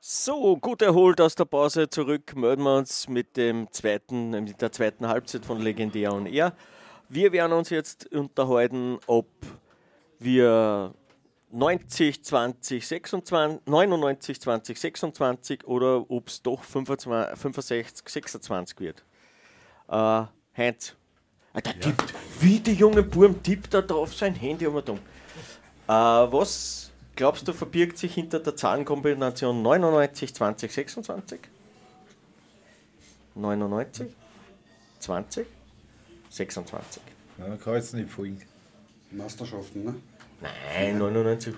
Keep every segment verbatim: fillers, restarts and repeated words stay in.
So, gut erholt aus der Pause zurück, melden wir uns mit dem zweiten, mit der zweiten Halbzeit von Legendär on Air. Wir werden uns jetzt unterhalten, ob wir neunzig zwanzig sechsundzwanzig, neunundneunzig zwanzig sechsundzwanzig oder ob es doch fünfundsechzig sechsundzwanzig wird. Äh, Heinz, ah, der ja. tippt, wie der junge Burm tippt da drauf sein Handy um und um. Äh, was glaubst du, verbirgt sich hinter der Zahlenkombination neunundneunzig zwanzig sechsundzwanzig? neunundneunzig zwanzig sechsundzwanzig. Ja, man kann jetzt nicht folgen. Meisterschaften, ne? Nein, neunundneunzig.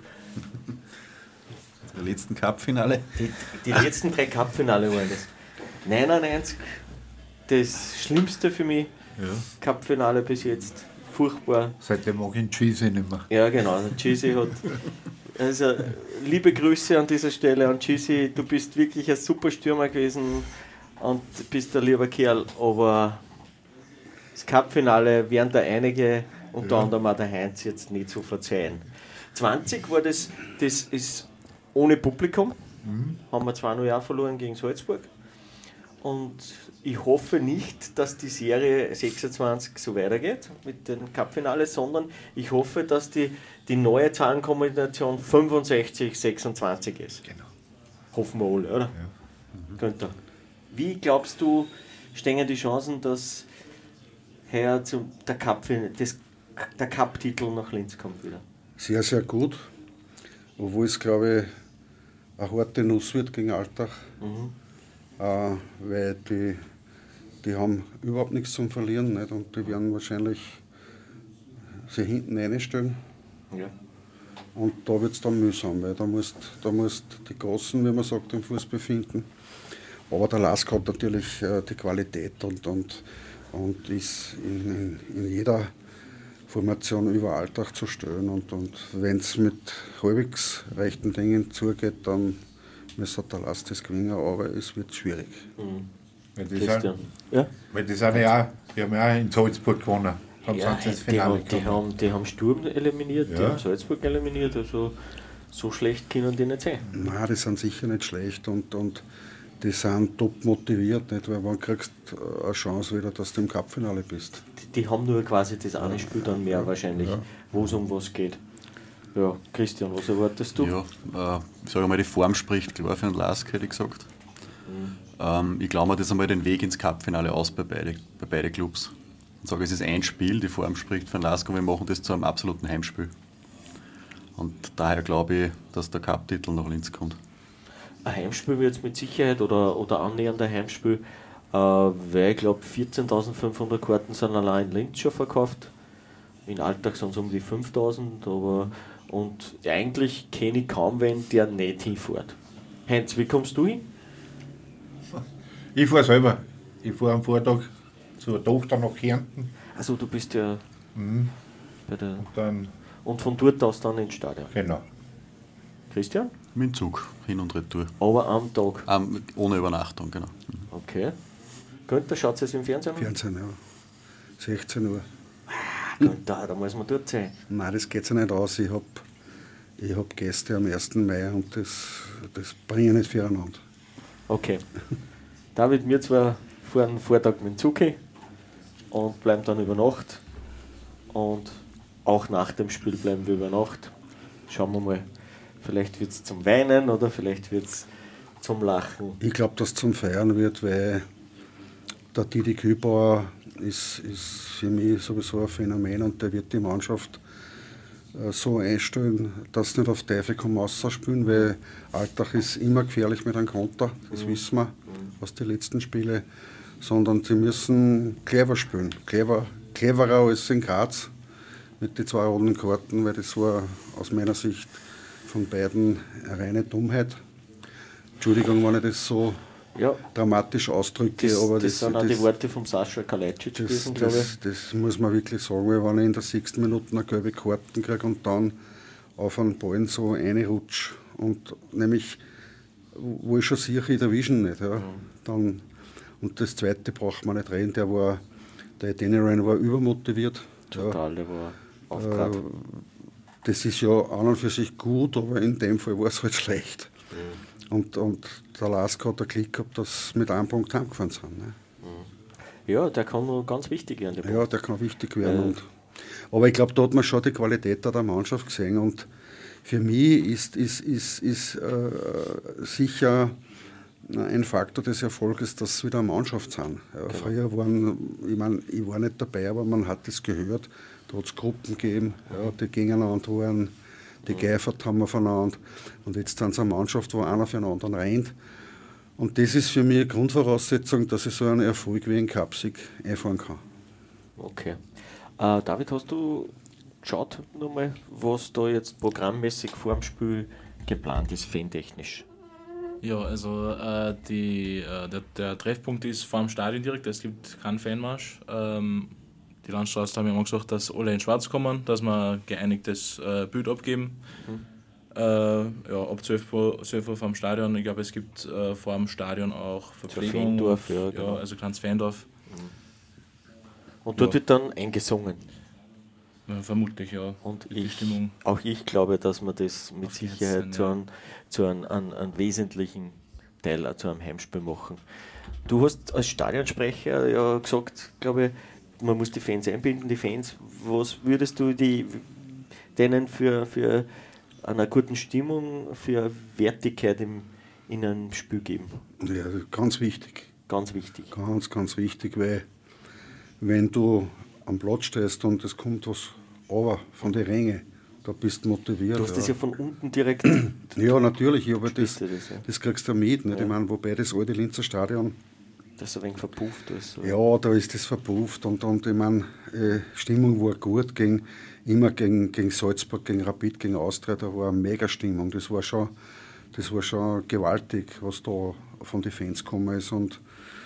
Die letzten Cup-Finale? Die, die letzten drei Cup-Finale waren das. neunundneunzig, das Schlimmste für mich. Ja. Cup-Finale bis jetzt. Furchtbar. Seitdem mag ich den Cheesy nicht mehr. Ja, genau. Der Cheesy hat. Also, liebe Grüße an dieser Stelle an Cheesy. Du bist wirklich ein super Stürmer gewesen und bist ein lieber Kerl. Aber das Cup-Finale werden da einige, unter ja. anderem auch der Heinz, jetzt nicht zu verzeihen. zwanzig war das, das ist ohne Publikum. Mhm. Haben wir zwei null auch verloren gegen Salzburg. Und ich hoffe nicht, dass die Serie sechsundzwanzig so weitergeht mit dem Cup-Finale, sondern ich hoffe, dass die, die neue Zahlenkombination fünfundsechzig sechsundzwanzig ist. Genau. Hoffen wir alle, oder? Ja. Mhm. Günther, wie glaubst du, stehen die Chancen, dass heuer zum, der Cup, das, der Cup-Titel nach Linz kommt wieder? Sehr, sehr gut. Obwohl es, glaube ich, eine harte Nuss wird gegen Altach. Mhm. Uh, weil die, die haben überhaupt nichts zum Verlieren, nicht? Und die werden wahrscheinlich sich hinten reinstellen. Ja. Und da wird es dann mühsam, weil da musst da musst die Großen, wie man sagt, im Fußball finden. Aber der Lask hat natürlich uh, die Qualität und, und, und ist in, in, in jeder Formation über Alltag zu stellen. Und, und wenn es mit halbwegs rechten Dingen zugeht, dann müsste der Lask das gewinnen, aber es wird schwierig. Mhm. Weil die, sind, ja? weil die sind ja auch, die haben ja auch in Salzburg gewonnen. Haben ja, ins die, haben, die, haben, die haben Sturm eliminiert, ja. Die haben Salzburg eliminiert, also so schlecht können die nicht sein. Nein, die sind sicher nicht schlecht und, und die sind top motiviert, nicht? Weil wann kriegst du eine Chance wieder, dass du im Cup-Finale bist? Die, die haben nur quasi das eine Spiel dann mehr wahrscheinlich, ja. Wo es um was geht. Ja, Christian, was erwartest du? Ja, äh, ich sage mal, die Form spricht klar für den Lask, hätte ich gesagt. Mhm. Ähm, ich glaube mir das einmal den Weg ins Cup-Finale aus bei beiden bei beide Clubs. Ich sage, es ist ein Spiel, die Form spricht für den Lask und wir machen das zu einem absoluten Heimspiel. Und daher glaube ich, dass der Cup-Titel nach Linz kommt. Ein Heimspiel wird es mit Sicherheit oder, oder annähernd Heimspiel, äh, weil ich glaube vierzehntausendfünfhundert Karten sind allein in Linz schon verkauft. In Alltag sind es um die fünftausend, aber und eigentlich kenne ich kaum wen, der nicht hinfährt. Heinz, wie kommst du hin? Ich fahre selber. Ich fahre am Vortag zur Tochter nach Kärnten. Also du bist ja mhm. bei der und, dann, und von dort aus dann ins Stadion. Genau. Christian? Mit dem Zug, hin und retour. Aber am Tag? Um, ohne Übernachtung, genau. Mhm. Okay. Günther, schaut es im Fernsehen an? Fernsehen, ja. sechzehn Uhr. Da, da muss man dort sein. Nein, das geht sich nicht aus. Ich habe ich hab Gäste am ersten Mai und das, das bringe ich nicht füreinander. Okay. David, wir zwar fahren Vortag mit dem Zug hin und bleiben dann über Nacht. Und auch nach dem Spiel bleiben wir über Nacht. Schauen wir mal. Vielleicht wird es zum Weinen oder vielleicht wird es zum Lachen. Ich glaube, dass es zum Feiern wird, weil der Didi Kübauer ist, ist für mich sowieso ein Phänomen und der wird die Mannschaft äh, so einstellen, dass sie nicht auf Teufel komm raus spielen, weil Alltag ist immer gefährlich mit einem Konter, das mhm. wissen wir aus den letzten Spielen, sondern sie müssen clever spielen, clever, cleverer als in Graz mit den zwei roten Karten, weil das war aus meiner Sicht von beiden eine reine Dummheit. Entschuldigung, wenn ich das so ja. dramatisch ausdrücke. Das, aber das, das sind auch das, die Worte von Sascha Kalajdzic gewesen, das, glaube ich. Das, das muss man wirklich sagen, weil wenn ich in der sechsten Minute eine gelbe Karten kriege und dann auf einen Ball so reinrutsche und nämlich, wo ich schon sehe, ich erwischen nicht. Ja, mhm. dann, und das zweite braucht man nicht reden, der war, der Adeniran war übermotiviert. Total, ja. Der war aufgeregt. Äh, das ist ja an und für sich gut, aber in dem Fall war es halt schlecht. Und, und der Lask hat den Klick gehabt, dass sie mit einem Punkt heimgefahren sind. Ne? Ja, der kann noch ganz wichtig werden. Der ja, der kann wichtig werden. Äh. Und, aber ich glaube, da hat man schon die Qualität der Mannschaft gesehen. Und für mich ist, ist, ist, ist äh, sicher ein Faktor des Erfolges, dass sie wieder eine Mannschaft sind. Ja, genau. Früher waren, ich meine, ich war nicht dabei, aber man hat das gehört. Da hat es Gruppen gegeben, ja, die gegeneinander waren, die mhm. geeifert haben aufeinander. Und jetzt sind sie eine Mannschaft, wo einer für den anderen rennt. Und das ist für mich eine Grundvoraussetzung, dass ich so einen Erfolg wie einen Cupsieg einfahren kann. Okay. Äh, David, hast du geschaut nochmal, was da jetzt programmmäßig vor dem Spiel geplant ist, fantechnisch? Ja, also äh, die, äh, der, der Treffpunkt ist vor dem Stadion direkt, es gibt keinen Fanmarsch. Ähm, die Landstraße haben immer gesagt, dass alle in Schwarz kommen, dass wir ein geeinigtes äh, Bild abgeben. Mhm. Äh, ja, ab zwölf Uhr, zwölf Uhr vom Stadion. Ich glaube, es gibt äh, vor dem Stadion auch Verpflegung. Fandorf, ja, genau. Ja, also kleines Fandorf. Mhm. Und dort ja. wird dann eingesungen? Ja, vermutlich, ja. Und ich, auch ich glaube, dass man das mit Auf Sicherheit sein, zu, einem, ja. zu einem, einem, einem wesentlichen Teil auch zu einem Heimspiel machen. Du hast als Stadionsprecher ja gesagt, glaube ich, man muss die Fans einbinden, die Fans. Was würdest du die, denen für, für einer guten Stimmung, für Wertigkeit im, in einem Spiel geben? Ja, ganz wichtig. Ganz wichtig. Ganz, ganz wichtig, weil wenn du am Platz stehst und es kommt was aber von den Rängen, da bist du motiviert. Du hast ja. das ja von unten direkt. Ja, natürlich, aber das, das, ja. das kriegst du mit. Nicht? Ja. Ich meine, wobei das alte Linzer Stadion. Das ist ein wenig verpufft. Also. Ja, da ist das verpufft und, und ich meine, äh, Stimmung war gut, gegen, immer gegen, gegen Salzburg, gegen Rapid, gegen Austria, da war eine Mega-Stimmung. Das war schon, das war schon gewaltig, was da von den Fans gekommen ist. Und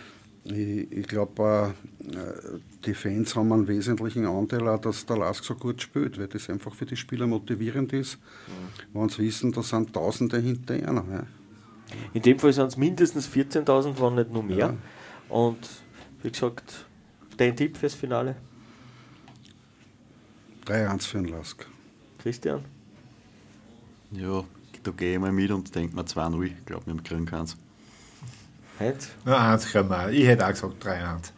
ich, ich glaube, äh, die Fans haben einen wesentlichen Anteil auch, dass der Lask so gut spielt, weil das einfach für die Spieler motivierend ist, mhm. wenn sie wissen, da sind Tausende hinter ihnen. Ja. In dem Fall sind es mindestens vierzehntausend, wenn nicht nur mehr. Ja. Und wie gesagt, dein Tipp fürs Finale? drei eins für den Lask. Christian? Ja, da gehe ich mal mit und denke mir zwei null. Ich glaube, wir kriegen keins. Heinz? Ja, eins können wir. Ich hätte auch gesagt drei eins.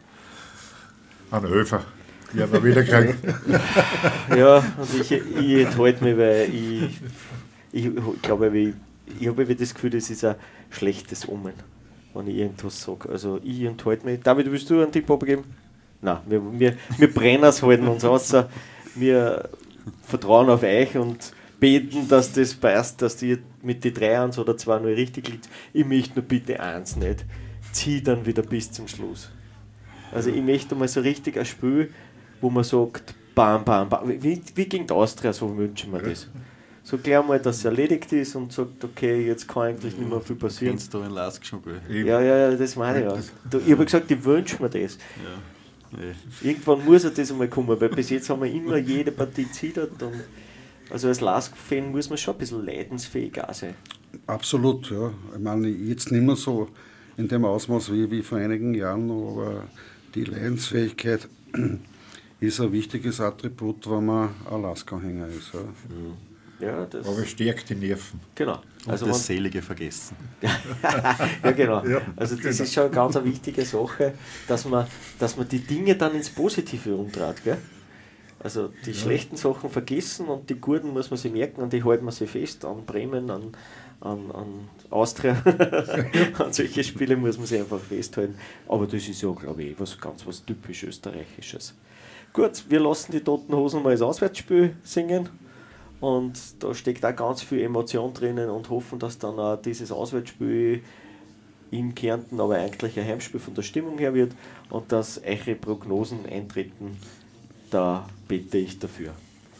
An Öfer. Ich habe ihn wieder gekriegt. Ja, und ich, ich enthalte mich, weil ich, ich glaube, ich, ich habe das Gefühl, das ist ein schlechtes Omen, wenn ich irgendwas sage. Also ich enthalte mich. David, willst du einen Tipp abgeben? Nein, wir, wir, wir brennen es halten uns aus. Wir vertrauen auf euch und beten, dass das passt, dass die mit den drei eins oder zwei null richtig liegt. Ich möchte nur bitte eins nicht. Zieh dann wieder bis zum Schluss. Also ich möchte mal so richtig ein Spiel, wo man sagt, bam, bam, bam. Wie, wie gegen die Austria, so wünschen wir das. So gleich mal, dass es erledigt ist und sagt, okay, jetzt kann eigentlich nicht mehr viel passieren. Kennst du in Lask schon gut? Ja, ja, das meine ich auch. Ich habe gesagt, ich wünsche mir das. Ja. Nee. Irgendwann muss das einmal kommen, weil bis jetzt haben wir immer jede Partie zittert. Und also als Lask-Fan muss man schon ein bisschen leidensfähig auch sein. Absolut, ja. Ich meine, jetzt nicht mehr so in dem Ausmaß wie, wie vor einigen Jahren, aber die Leidensfähigkeit ist ein wichtiges Attribut, wenn man ein Lask-Anhänger ist. Ja. Ja, das aber stärkt die Nerven. Genau. Also und das Selige vergessen. Ja, genau. Ja, also das genau. ist schon eine ganz eine wichtige Sache, dass man, dass man die Dinge dann ins Positive umdreht. Gell? Also die ja. schlechten Sachen vergessen und die guten muss man sich merken und die halten man sich fest. An Bremen, an, an, an Austria, an solche Spiele muss man sich einfach festhalten. Aber das ist ja, glaube ich, was ganz was typisch Österreichisches. Gut, wir lassen die Toten Hosen mal das Auswärtsspiel singen. Und da steckt auch ganz viel Emotion drinnen und hoffen, dass dann auch dieses Auswärtsspiel in Kärnten aber eigentlich ein Heimspiel von der Stimmung her wird und dass eure Prognosen eintreten, da bete ich dafür.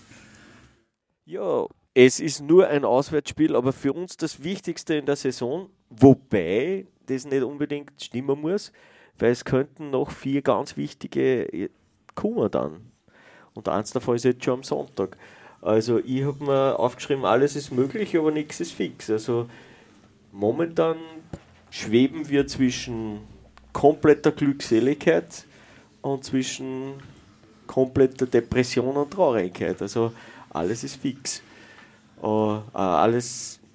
Ja, es ist nur ein Auswärtsspiel, aber für uns das Wichtigste in der Saison, wobei das nicht unbedingt stimmen muss, weil es könnten noch vier ganz wichtige kommen dann. Und eins davon ist jetzt schon am Sonntag. Also ich habe mir aufgeschrieben, alles ist möglich, aber nichts ist fix. Also momentan schweben wir zwischen kompletter Glückseligkeit und zwischen kompletter Depression und Traurigkeit. Also alles ist fix. Uh, alles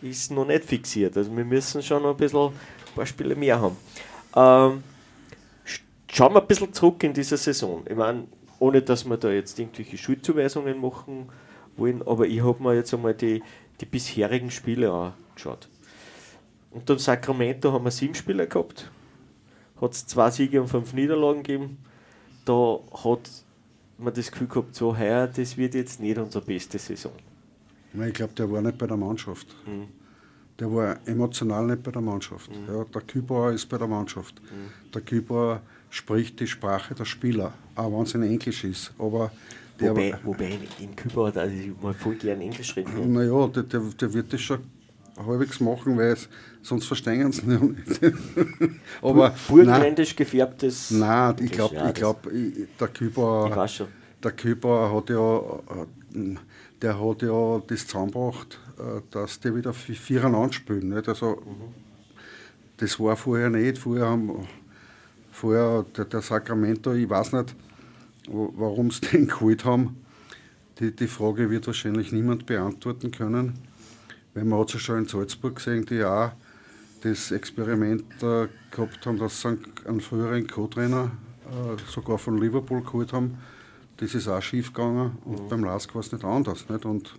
ist noch nicht fixiert. Also wir müssen schon noch ein bisschen ein paar Spiele mehr haben. Ähm, schauen wir ein bisschen zurück in diese Saison. Ich meine, ohne dass wir da jetzt irgendwelche Schuldzuweisungen machen wollen, aber ich habe mir jetzt einmal die, die bisherigen Spiele angeschaut. Unter dem Sacramento haben wir sieben Spiele gehabt, hat es zwei Siege und fünf Niederlagen gegeben. Da hat man das Gefühl gehabt, so heuer, das wird jetzt nicht unsere beste Saison. Ich glaube, der war nicht bei der Mannschaft. Mhm. Der war emotional nicht bei der Mannschaft. Mhm. Ja, der Kübauer ist bei der Mannschaft. Mhm. Der Kübauer spricht die Sprache der Spieler, auch wenn es in Englisch ist. Aber der wobei, wobei in Kübauer, also ich mal voll gerne Englisch reden. Naja, der, der, der wird das schon halbwegs machen, weil es, sonst verstehen sie nicht. Aber burgenländisch gefärbtes. Nein, ich glaube, ich glaub, der Kübauer, ich weiß schon. Der Kübauer hat ja, der hat ja das zusammengebracht, dass die wieder viereinander spielen. Nicht? Also, mhm. Das war vorher nicht. Vorher haben vorher der, der Sacramento, ich weiß nicht, warum sie den geholt haben. Die, die Frage wird wahrscheinlich niemand beantworten können. Weil man hat es ja schon in Salzburg gesehen, die auch das Experiment äh, gehabt haben, dass sie einen früheren Co-Trainer äh, sogar von Liverpool geholt haben. Das ist auch schief gegangen und mhm. beim Lask war es nicht anders. Nicht? Und,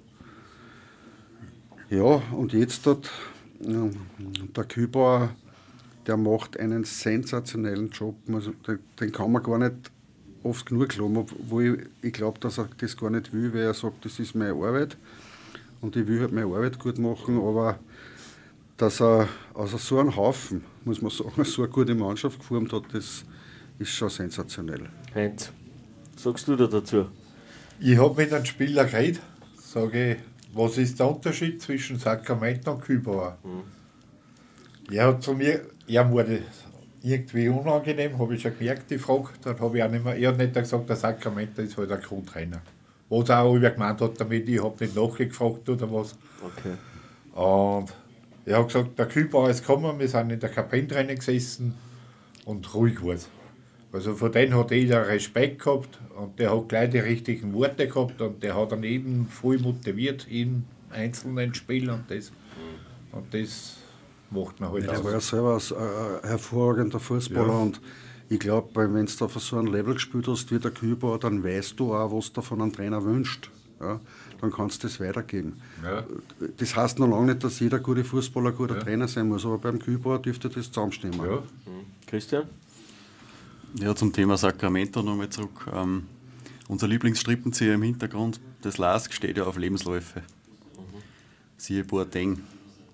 ja, und jetzt dort, äh, der Kübauer, der macht einen sensationellen Job. Also, den, den kann man gar nicht oft genug loben, obwohl ich, ich glaube, dass er das gar nicht will, weil er sagt, das ist meine Arbeit. Und ich will halt meine Arbeit gut machen, aber dass er also so einen Haufen, muss man sagen, so eine gute Mannschaft geformt hat, das ist schon sensationell. Heinz, sagst du da dazu? Ich habe mit einem Spieler geredet, sage ich, was ist der Unterschied zwischen Sacramento und Kübauer? Mhm. Er hat zu mir, er wurde irgendwie unangenehm, habe ich schon gemerkt, die Frage. Dann habe ich auch nicht mehr, er hat nicht gesagt, der Sacramento ist halt ein Co-Trainer. Was er auch gemeint hat damit, ich habe nicht nachgefragt oder was. Okay. Und er hat gesagt, der Kübauer ist gekommen, wir sind in der Kapellentrennen gesessen und ruhig war es. Also von denen hat jeder Respekt gehabt und der hat gleich die richtigen Worte gehabt und der hat dann eben voll motiviert in einzelnen Spielen und das, und das macht man halt ja, aus. Der war ja selber ein hervorragender Fußballer ja. Und ich glaube, wenn du auf so einem Level gespielt hast wie der Kübauer, dann weißt du auch, was du von einem Trainer wünscht. Ja, dann kannst du das weitergeben. Ja. Das heißt noch lange nicht, dass jeder gute Fußballer ein guter ja. Trainer sein muss, aber beim Kübauer dürfte das zusammenstimmen. Ja. Mhm. Christian? Ja, zum Thema Sacramento nochmal zurück. Ähm, unser Lieblingsstrippenzieher im Hintergrund, das Lask, steht ja auf Lebensläufe. Mhm. Siehe Boateng. Mhm.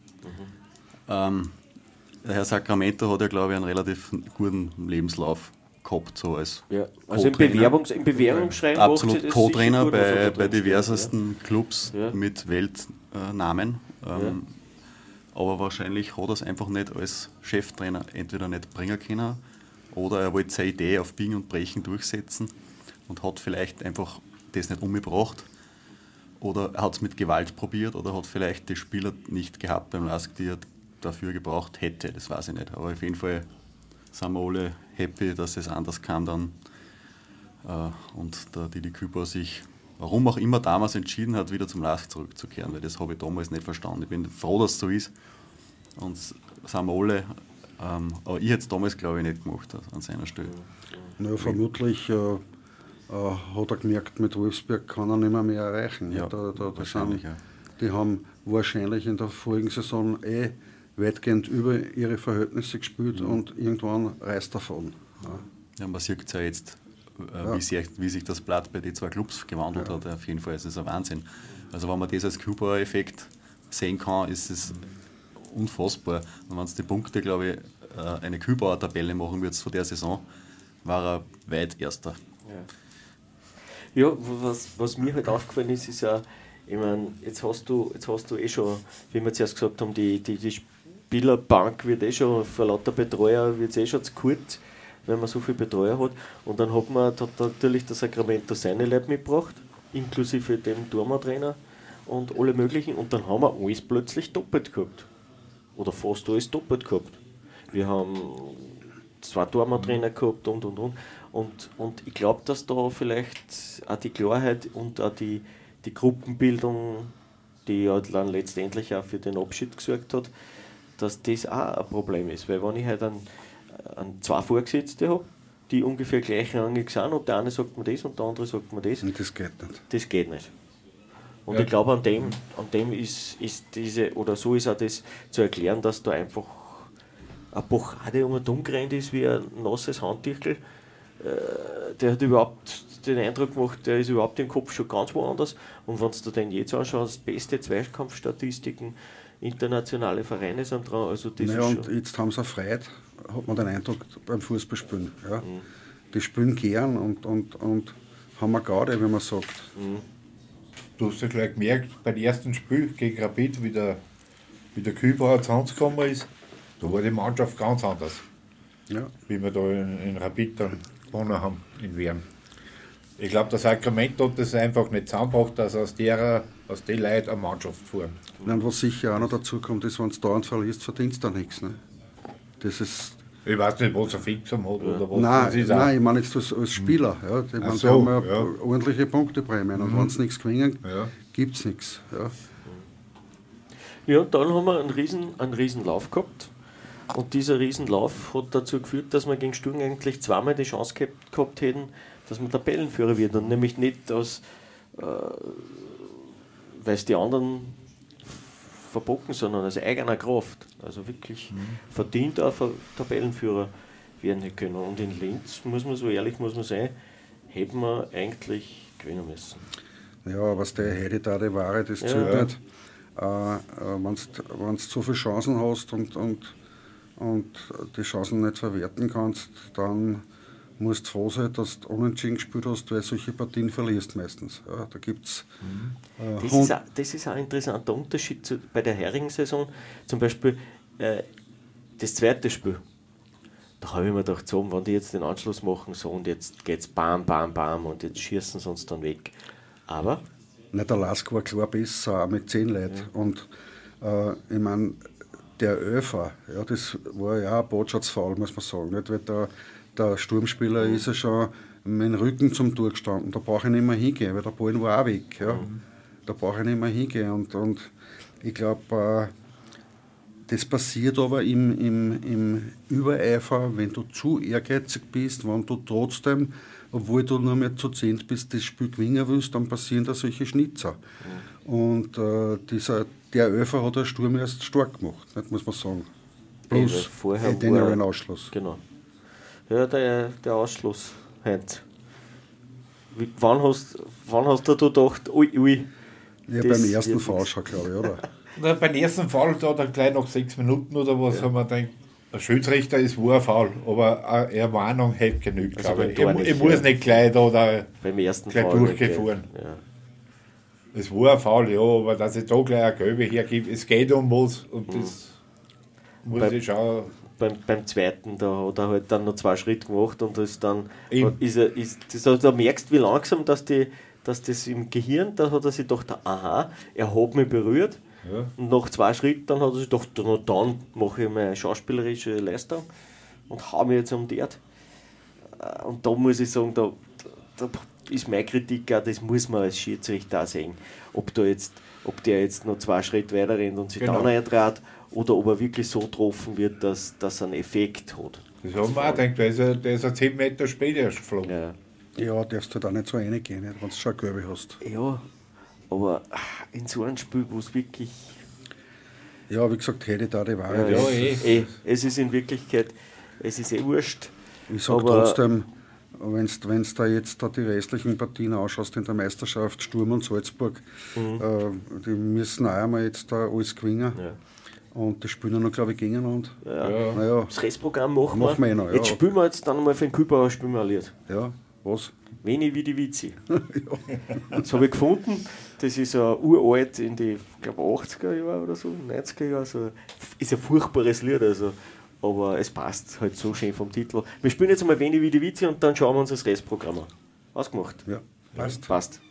Ähm, der Herr Sacramento hat ja, glaube ich, einen relativ guten Lebenslauf gehabt, so als ja, also im, Bewerbungs-, im Bewerbungsschreiben absolut Co-Trainer gut, bei, bei diversesten ja. Clubs ja. mit Weltnamen. Äh, ähm, ja. Aber wahrscheinlich hat er es einfach nicht als Cheftrainer entweder nicht bringen können oder er wollte seine Idee auf Biegen und Brechen durchsetzen und hat vielleicht einfach das nicht umgebracht oder er hat es mit Gewalt probiert oder hat vielleicht die Spieler nicht gehabt beim Lask, die er dafür gebraucht hätte, das weiß ich nicht. Aber auf jeden Fall sind wir alle happy, dass es anders kam dann äh, und der Didi Kübauer sich, warum auch immer damals entschieden hat, wieder zum Lask zurückzukehren, weil das habe ich damals nicht verstanden. Ich bin froh, dass es so ist und sind wir alle, ähm, aber ich hätte es damals, glaube ich, nicht gemacht also an seiner Stelle. Na, vermutlich äh, äh, hat er gemerkt, mit Wolfsberg kann er nicht mehr, mehr erreichen. Ja, da, da, da sind, ja. Die haben wahrscheinlich in der vorigen Saison eh weitgehend über ihre Verhältnisse gespielt mhm. und irgendwann reißt davon. Ja. Ja, man sieht es ja jetzt, äh, ja. Wie, sich, wie sich das Blatt bei den zwei Clubs gewandelt ja. hat. Auf jeden Fall ist es ein Wahnsinn. Also wenn man das als Kübauer-Effekt sehen kann, ist es mhm. unfassbar. Und wenn es die Punkte, glaube ich, eine Kübauer-Tabelle machen würdest von der Saison, war er weit Erster. Ja, ja was, was mir halt aufgefallen ist, ist ja, ich meine, jetzt hast du, jetzt hast du eh schon, wie wir zuerst gesagt haben, die, die, die Spielerbank wird eh schon, für lauter Betreuer wird es eh schon zu kurz, wenn man so viele Betreuer hat. Und dann hat man hat natürlich das Sacramento seine Leute mitgebracht, inklusive dem Dormer-Trainer und alle möglichen. Und dann haben wir alles plötzlich doppelt gehabt. Oder fast alles doppelt gehabt. Wir haben zwei Dormer-Trainer gehabt und und und. Und, und ich glaube, dass da vielleicht auch die Klarheit und auch die, die Gruppenbildung die ja dann letztendlich auch für den Abschied gesorgt hat, dass das auch ein Problem ist. Weil wenn ich halt einen, einen zwei Vorgesetzte habe, die ungefähr gleichrangig sind und der eine sagt mir das und der andere sagt mir das. Und das geht nicht. Das geht nicht. Und Ja. ich glaube, an dem, an dem ist, ist diese, oder so ist auch das zu erklären, dass da einfach eine Bochade um und umgerannt ist wie ein nasses Handtüchel. Äh, der hat überhaupt den Eindruck gemacht, der ist überhaupt im Kopf schon ganz woanders. Und wenn du den jetzt anschaust, beste Zweikampfstatistiken, internationale Vereine sind dran. Also das Naja, ist und schon, jetzt haben sie Freude, hat man den Eindruck beim Fußballspielen. Ja. Mhm. Die spielen gern und, und, und haben eine Garde, wie man sagt. Du hast ja gleich gemerkt, beim ersten Spiel gegen Rapid, wie der, wie der Kühlbauer zu uns gekommen ist, da war die Mannschaft ganz anders, Ja. wie wir da in, in Rapid dann gewonnen haben, in Wien. Ich glaube, das Sakrament hat das einfach nicht zusammengebracht, dass aus der aus den Leuten eine Mannschaft fahren. Und was sicher auch noch dazu kommt, ist, wenn du dauernd verlierst, verdienst du nichts. Ne? Das ist. Ich weiß nicht, was er Fixum hat oder was. Nein, das ist auch- nein, ich meine jetzt als, als Spieler. Ja. Die, meine, so, die haben ja, ja. ordentliche Punkteprämien. Und wenn sie nichts gewinnen, Ja. gibt es nichts. Ja. ja, und dann haben wir einen riesen, einen riesen Lauf gehabt. Und dieser Riesenlauf hat dazu geführt, dass wir gegen Sturm eigentlich zweimal die Chance gehabt, gehabt hätten, dass wir Tabellenführer wird. Und nämlich nicht aus, äh, weil es die anderen verbocken, sondern aus eigener Kraft. Also wirklich verdient auch ein Tabellenführer werden hätte können. Und in Linz, muss man so ehrlich muss man sein, hätten wir eigentlich gewinnen müssen. Ja, was der hereditare Ware, das Ja. zählt nicht. Äh, äh, wenn du so viele Chancen hast und, und, und die Chancen nicht verwerten kannst, dann musst du froh sein, dass du unentschieden gespielt hast, weil solche Partien verlierst meistens. Ja, da gibt es äh, Das ist, auch, das ist auch ein interessanter Unterschied zu, bei der herigen Saison. Zum Beispiel äh, das zweite Spiel. Da habe ich mir gedacht, so, wenn die jetzt den Anschluss machen, so und jetzt geht's bam, bam, bam und jetzt schießen sie uns dann weg. Aber Nicht, der Lask war klar besser, auch mit zehn Leuten. Und äh, ich meine, der Öfer, ja, das war ja ein Botschatzfaul, muss man sagen. Nicht? Weil der, der Sturmspieler ist ja schon mit dem Rücken zum Tor gestanden. Da brauche ich nicht mehr hingehen, weil der Ball war auch weg. Ja. Da brauche ich nicht mehr hingehen. Und, und ich glaube, äh, das passiert aber im, im, im Übereifer, wenn du zu ehrgeizig bist, wenn du trotzdem, obwohl du nur mehr zu zehnt bist, das Spiel gewinnen willst, dann passieren da solche Schnitzer. Mhm. Und äh, dieser, der Öfer hat der Sturm erst stark gemacht, nicht, muss man sagen. Plus Ey, vorher den war- einen Ausschluss. genau. Ja, der, der Ausschluss heute. Wie, wann, hast, wann hast du da gedacht, ui, ui. Ja, das beim ersten wird Foulschau, glaube ich, oder? Na, beim ersten Fall, da hat er gleich nach sechs Minuten oder was, Ja. haben wir gedacht, der Schiedsrichter ist war ein Foul, aber eine Erwarnung hätte genügt. Also glaube beim ich. Tor ich, nicht, ich muss ja. nicht gleich da, da Beim ersten Gleich Foul nicht, durchgefahren. Ja. es war ein Foul, ja, aber dass ich da gleich eine Gelbe hergebe, es geht um was und das muss Beim- ich schauen. Beim, beim zweiten, da hat er halt dann noch zwei Schritte gemacht und das dann Eben. ist er, ist, das, da merkst du, wie langsam dass, die, dass das im Gehirn, da hat er sich gedacht, aha, er hat mich berührt. Ja. Und nach zwei Schritten dann hat er sich gedacht, na, dann mache ich meine schauspielerische Leistung und hau mich jetzt um die Erde. Äh, Und da muss ich sagen, da, da ist meine Kritik auch, das muss man als Schiedsrichter auch sehen. Ob, da jetzt, ob der jetzt noch zwei Schritte weiter rennt und sich Genau. dann eintrat oder ob er wirklich so getroffen wird, dass das einen Effekt hat. Das haben wir auch gedacht, der ist, ja- der ist ja zehn Meter später erst geflogen. Ja, Ja, darfst du da nicht so reingehen, nicht, wenn du schon eine Gelbe hast. ja aber ah, in so einem Spiel, wo es wirklich. Ja, wie gesagt, hätte da die Ware. Ja, ja, es, eh. eh, es ist in Wirklichkeit, es ist eh wurscht. Ich sage Aber- trotzdem, wenn du da jetzt da die restlichen Partien ausschaust in der Meisterschaft, Sturm und Salzburg, äh, die müssen auch einmal jetzt da alles gewinnen. Ja. Und die spielen ja noch, glaube ich, gegeneinander. Ja. Ja. Naja, Das Restprogramm machen, Machen wir. wir eh noch, ja. Jetzt spielen wir jetzt dann mal für den Kühlbauer spielen wir ein Lied. ja, was? Wenig wie die Vizi. Das habe ich gefunden. Das ist ein uralt in die, ich glaube, achtziger Jahre oder so, neunziger Jahre. So. Ist ein furchtbares Lied, also. Aber es passt halt so schön vom Titel. Wir spielen jetzt mal Wenig wie die Vizi und dann schauen wir uns das Restprogramm an. Ausgemacht. Ja, passt. Passt.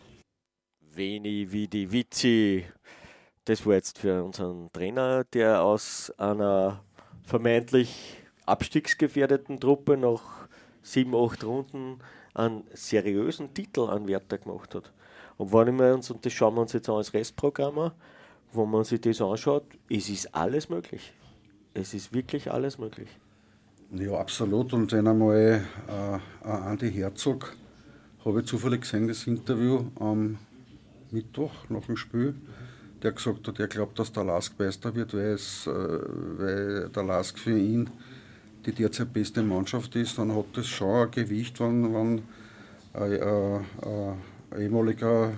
Wenig wie die Vizi. Das war jetzt für unseren Trainer, der aus einer vermeintlich abstiegsgefährdeten Truppe nach sieben, acht Runden einen seriösen Titelanwärter gemacht hat. Und wenn ich mir uns, und das schauen wir uns jetzt an als Restprogramm an, wenn man sich das anschaut, es ist alles möglich. Es ist wirklich alles möglich. Ja, absolut. Und wenn einmal äh, Andi Herzog, habe ich zufällig gesehen, das Interview am Mittwoch nach dem Spiel, der gesagt hat, er glaubt, dass der Lask Meister wird, weil, es, äh, weil der Lask für ihn die derzeit beste Mannschaft ist, dann hat das schon ein Gewicht, wenn, wenn ein, ein, ein ehemaliger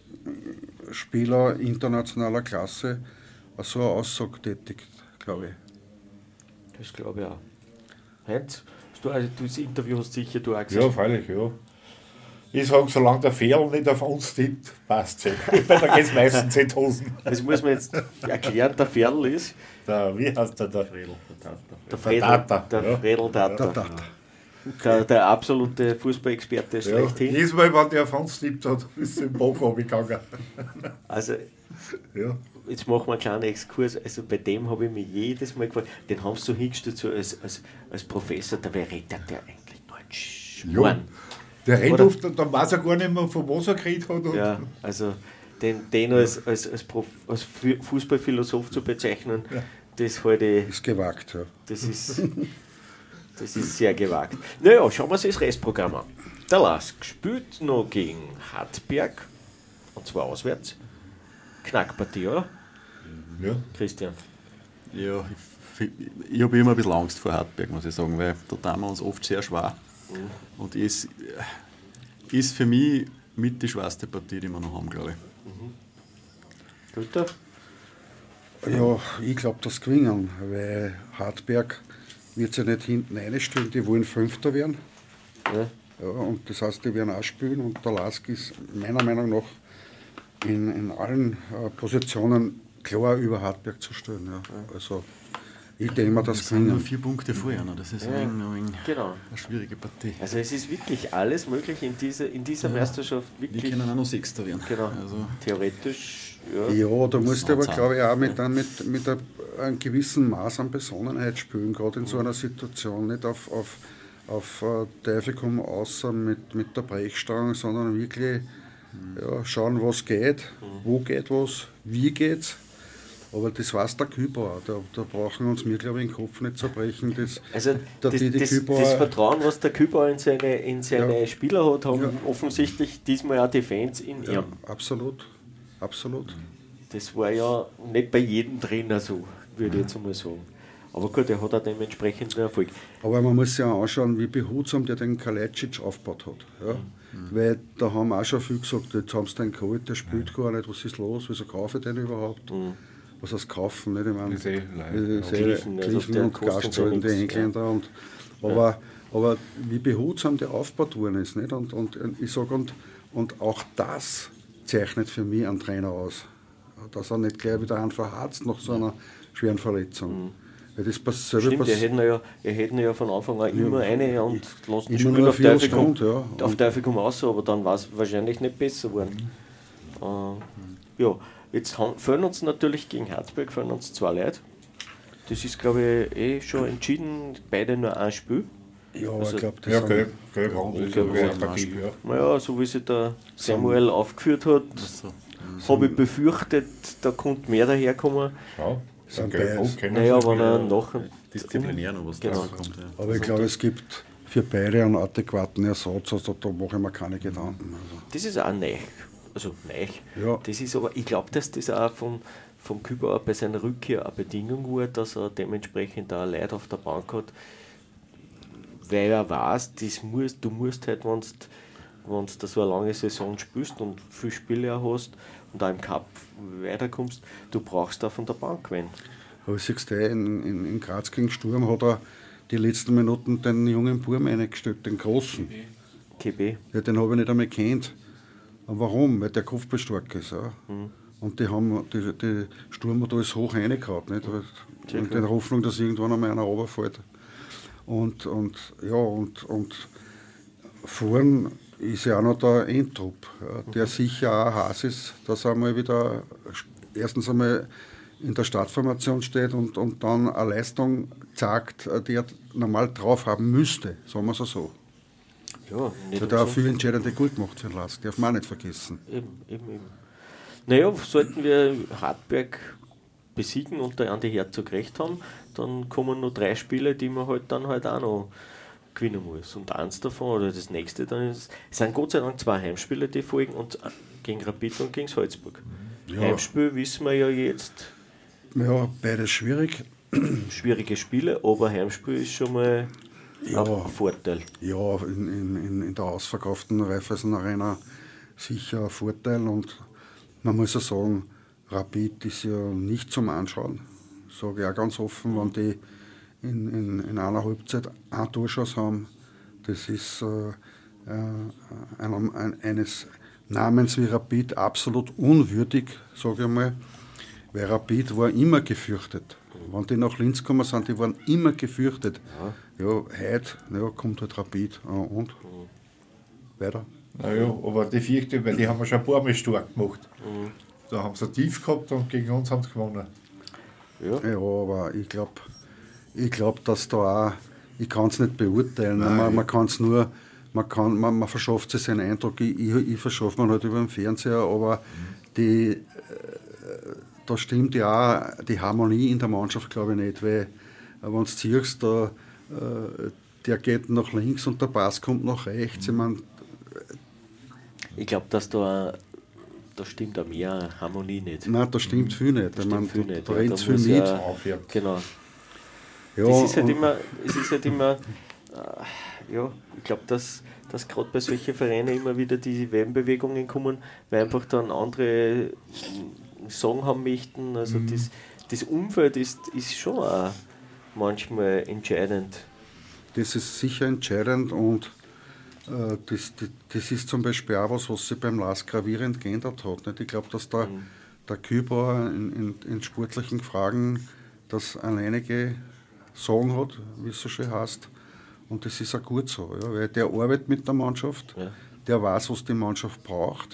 Spieler internationaler Klasse so eine Aussage tätigt, glaube ich. Das glaube ich auch. Heinz, du, also, du das Interview hast sicher du auch gesehen. Ja, freilich, ja. Ich sage, solange der Ferl nicht auf uns tippt, passt es. Weil da geht es meistens in die Hosen. Das muss man jetzt erklären, der Ferl ist. Der, wie heißt der? Der Fredel, der Tata. Der Fredel, Tata, der ja. Fredel Tata. Der Tata. Der, der absolute Fußballexperte Ja, schlechthin. jedes Mal, wenn der auf uns tippt hat, ist es im Bock runtergegangen. Also, Ja. jetzt machen wir einen kleinen Exkurs. Also, bei dem habe ich mich jedes Mal gefragt, den haben sie so hingestellt so als, als, als Professor, dabei redet der eigentlich Deutsch. Ja. Mann. Der rennt Oder- oft, dann weiß er gar nicht mehr, von was er geredet hat. Und Ja, also den, den als, als, als, Prof, als Fu- Fußballphilosoph zu bezeichnen, das halte ich, Ist gewagt, ja. das ist, das ist sehr gewagt. Naja, schauen wir uns das Restprogramm an. Der Lask spielt noch gegen Hartberg, und zwar auswärts. Knackpartie, oder? Ja. Christian? Ja, ich, ich habe immer ein bisschen Angst vor Hartberg, muss ich sagen, weil da tun wir uns oft sehr schwer. Und es ist für mich mit die schwerste Partie, die wir noch haben, glaube ich. Günther? Ja, ich glaube, das gewinnen, weil Hartberg wird sich nicht hinten reinstellen, die wollen Fünfter werden. Ja. Ja, und das heißt, die werden auch spielen und der Lask ist meiner Meinung nach in, in allen äh, Positionen klar über Hartberg zu stellen. Ja. Also ich denke mal, Wir das sind nur gewinnen. vier Punkte vorher noch, das ist Ja, ein, wenig- ein, wenig genau. eine schwierige Partie. Also es ist wirklich alles möglich in dieser, in dieser Meisterschaft. Wir Wirklich, können auch noch Sechster werden. genau, Also, theoretisch, ja. Ja, da musst du aber, Wahnsinn. glaube ich, auch mit, einem- mit, mit einem, einem gewissen Maß an Besonnenheit spielen, gerade in so einer Situation, nicht auf, auf, auf äh, Teufel komm außer mit, mit der Brechstange, sondern wirklich ja, schauen, was geht, wo geht was, wie geht's. Aber das weiß der Kübauer, da, da brauchen wir uns mir, glaube ich, den Kopf nicht zerbrechen. Das, Also der das, Didi das, Kübauer- das Vertrauen, was der Kübauer in seine, in seine Ja. Spieler hat, haben Ja. offensichtlich diesmal auch die Fans in ja, ihm. absolut, absolut. Das war ja nicht bei jedem Trainer so, würde ich jetzt einmal sagen. Aber gut, er hat auch dementsprechend Erfolg. Aber man muss sich auch anschauen, wie behutsam der den Kalajdzic aufgebaut hat. Ja? Weil da haben auch schon viele gesagt, jetzt haben sie den geholt, der spielt gar nicht, was ist los, wieso kaufe ich den überhaupt? Was heißt kaufen, nicht? Ich meine, Das ist eh leid. das ist eh Griechen, also Griechen der und kostet Gastzahlende ja nichts, Engländer. Und, aber, aber wie behutsam der aufgebaut worden ist. Nicht? Und, und ich sage, und, und auch das zeichnet für mich einen Trainer aus. Dass er nicht gleich wieder einen verharzt nach so einer schweren Verletzung. Weil das passiert Stimmt, er hätte ihn ja, er hätte ihn ja von Anfang an immer eine und lassen Immer Spiel nur auf eine Teufel komm, Viertelstunde, ja. auf Und- Teufel komm raus, aber dann war es wahrscheinlich nicht besser geworden. Äh, ja, jetzt haben, fehlen uns natürlich gegen Harzberg fehlen uns zwei Leute. Das ist, glaube ich, eh schon entschieden, beide nur ein Spiel. Ja, Also- ich glaube, das Ja, sind- gelb, gelb, rot, das ist Gelb, eine rot, Partie, ja. Naja, so wie sich der Samuel aufgeführt hat, so. habe ich befürchtet, da könnte mehr daherkommen. Schau, Sind gelb, beides. rot, kennen Naja, Sie wenn er wieder. nachher. Disziplinär noch was Genau. dazu kommt. Ja. Aber ich glaube, es gibt für beide einen adäquaten Ersatz, also da mache ich mir keine Gedanken. Also. Das ist auch neu. Also neu. Ja. Das ist aber, ich glaube, dass das auch vom, vom Kübauer bei seiner Rückkehr eine Bedingung war, dass er dementsprechend auch Leute auf der Bank hat, weil er weiß, das muss, du musst halt, wenn du da so eine lange Saison spielst und viele Spiele auch hast und auch im Cup weiterkommst, du brauchst auch von der Bank gewinnen. Aber siehst du, in, in, in Graz gegen Sturm hat er die letzten Minuten den jungen Burm eingestellt, den Großen. K B. Ja, den habe ich nicht einmal kennt. Und warum? Weil der Kopfball stark ist. Ja. Und die haben die, die Sturm hat alles hoch reingehauen. Nicht? Sehr Und klar. in der Hoffnung, dass irgendwann einmal einer runterfällt. Und, und, ja, und, und vorn ist ja auch noch der Endtrupp, ja, der sicher auch heiß ist, dass er mal wieder erstens einmal in der Startformation steht und, und dann eine Leistung zeigt, die er normal drauf haben müsste, sagen wir es so. Ja, nicht Der hat auch umsonst. viel entscheidende gut gemacht für den Lask, darf man auch nicht vergessen. Eben, eben, eben. Naja, sollten wir Hartberg besiegen und der Andi Herzog recht haben, dann kommen noch drei Spiele, die man halt dann halt auch noch gewinnen muss. Und eins davon, oder das nächste, dann ist, es sind Gott sei Dank zwei Heimspiele, die folgen, und gegen Rapid und gegen Salzburg. Ja. Heimspiel wissen wir ja jetzt, Ja, beides schwierig. schwierige Spiele, aber Heimspiel ist schon mal Ja. ein Vorteil. Ja, in, in, in der ausverkauften Raiffeisen Arena sicher ein Vorteil, und man muss ja sagen, Rapid ist ja nicht zum Anschauen. Sage ich auch ganz offen, wenn die in, in, in einer Halbzeit ein Torschuss haben, das ist äh, äh, einem, ein, eines Namens wie Rapid absolut unwürdig, sage ich mal, weil Rapid war immer gefürchtet. Wenn die nach Linz gekommen sind, die waren immer gefürchtet. Ja, ja heute ja, kommt halt Rapid. Ja, und? Mhm. Weiter. Naja, aber die fürchte, weil die haben wir schon ein paar Mal stark gemacht. Mhm. Da haben sie tief gehabt und gegen uns haben sie gewonnen. Ja. Ja, aber ich glaube, ich glaub, dass da auch, ich kann es nicht beurteilen, Nein. man, man kann es nur, man, kann, man, man verschafft sich seinen Eindruck, ich, ich, ich verschaffe mir halt über den Fernseher, aber die, äh, da stimmt ja auch die Harmonie in der Mannschaft, glaube ich nicht, weil, wenn du siehst, da, äh, der geht nach links und der Pass kommt nach rechts, ich meine, Ich glaube, dass da, da stimmt auch mehr Harmonie nicht. nein, da stimmt viel nicht, Da ich mein, stimmt viel nicht, da ja, rennt da viel muss mit. ja- Aufhört. Genau. Ja, Das ist halt und- immer, es ist halt immer, äh, ja, ich glaube, dass, dass gerade bei solchen Vereinen immer wieder diese Wellenbewegungen kommen, weil einfach dann andere äh, Song haben möchten. Also Mhm. das, das Umfeld ist, ist schon auch manchmal entscheidend. Das ist sicher entscheidend, und äh, das, das, das ist zum Beispiel auch was, was sich beim Lars gravierend geändert hat. Nicht? Ich glaube, dass der, Mhm. der Kübauer in, in, in sportlichen Fragen das alleinige Sagen hat, wie es so schön heißt. Und das ist auch gut so, ja, weil der arbeitet mit der Mannschaft, Ja. der weiß, was die Mannschaft braucht,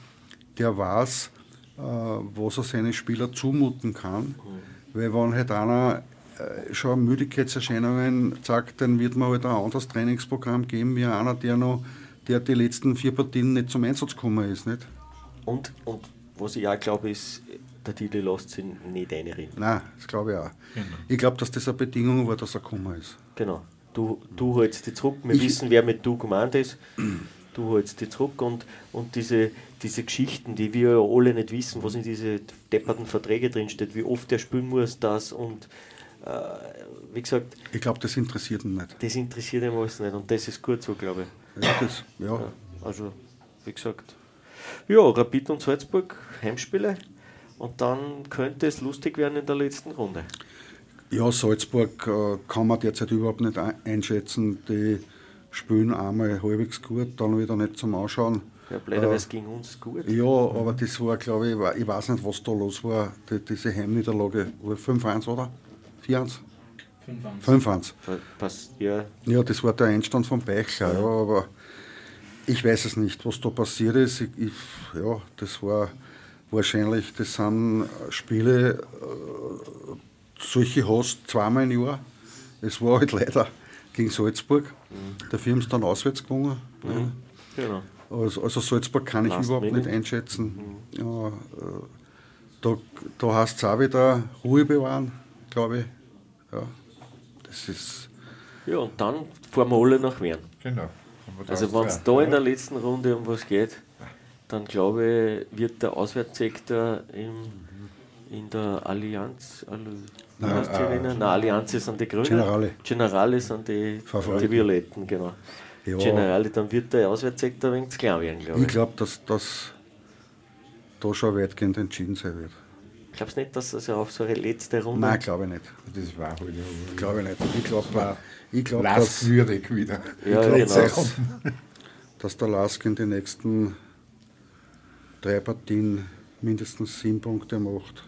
der weiß, äh, was er seinen Spieler zumuten kann. Weil wenn halt einer äh, schon Müdigkeitserscheinungen zeigt, dann wird man halt ein anderes Trainingsprogramm geben, wie einer, der noch, der die letzten vier Partien nicht zum Einsatz gekommen ist. Nicht? Und, und was ich auch glaube, ist, der Titel lässt sich nicht reinreden. Nein, das glaube ich auch. Ich glaube, dass das eine Bedingung war, dass er gekommen ist. Genau. Du, du hältst die zurück. Wir Ich- wissen, wer mit du gemeint ist. Du hältst die zurück, und, und diese, diese Geschichten, die wir ja alle nicht wissen, was in diese depperten Verträge drinsteht, wie oft er spielen muss, das, und äh, wie gesagt, Ich glaube, das interessiert ihn nicht. das interessiert ihn alles nicht, und das ist gut so, glaube ich. Ja, das, ja. Ja, also, wie gesagt, ja, Rapid und Salzburg, Heimspiele, und dann könnte es lustig werden in der letzten Runde. Ja, Salzburg äh, kann man derzeit überhaupt nicht ein- einschätzen. Die spielen einmal halbwegs gut, dann wieder nicht zum Anschauen. Ja, leider Äh, es ging uns gut. Ja, aber das war, glaube ich, wa- ich weiß nicht, was da los war, die, diese Heimniederlage. War fünf eins, oder? vier eins? fünf eins. Passt, ja, Ja, das war der Einstand von Beichler, ja, aber ich weiß es nicht, was da passiert ist. Ich, ich, ja, das war wahrscheinlich, das sind Spiele, äh, solche hast du zweimal im Jahr. Es war halt leider gegen Salzburg. Mhm. Dafür haben sie dann auswärts gewonnen. Ja. genau. Also, also Salzburg kann ich Last überhaupt minute. nicht einschätzen. Ja, äh, da da heißt es auch wieder Ruhe bewahren, glaube ich. Ja, das ist, Ja, und dann fahren wir alle nach Wien. Genau. Aber Also das wenn es war- da in der letzten Runde um was geht, dann glaube ich, wird der Auswärtssektor im, in der Allianz, Alli, wie Nein, heißt die äh, Arena? Nein, Allianz sind die Grünen. Generale. Generale sind die, Favoriten. die Violetten, genau. Ja. Generale, dann wird der Auswärtssektor ein wenig zu klein werden, glaube ich ich. glaube, dass das da schon weitgehend entschieden sein wird. Glaubst du nicht, dass das ja auf so eine letzte Runde... Nein, glaube ich nicht. Das war halt Glaube ich nicht. Ich glaube, ich glaub, dass, lastwürdig wieder. Ja, glaub, genau. dass, dass der Lask in den nächsten drei Partien mindestens sieben Punkte macht.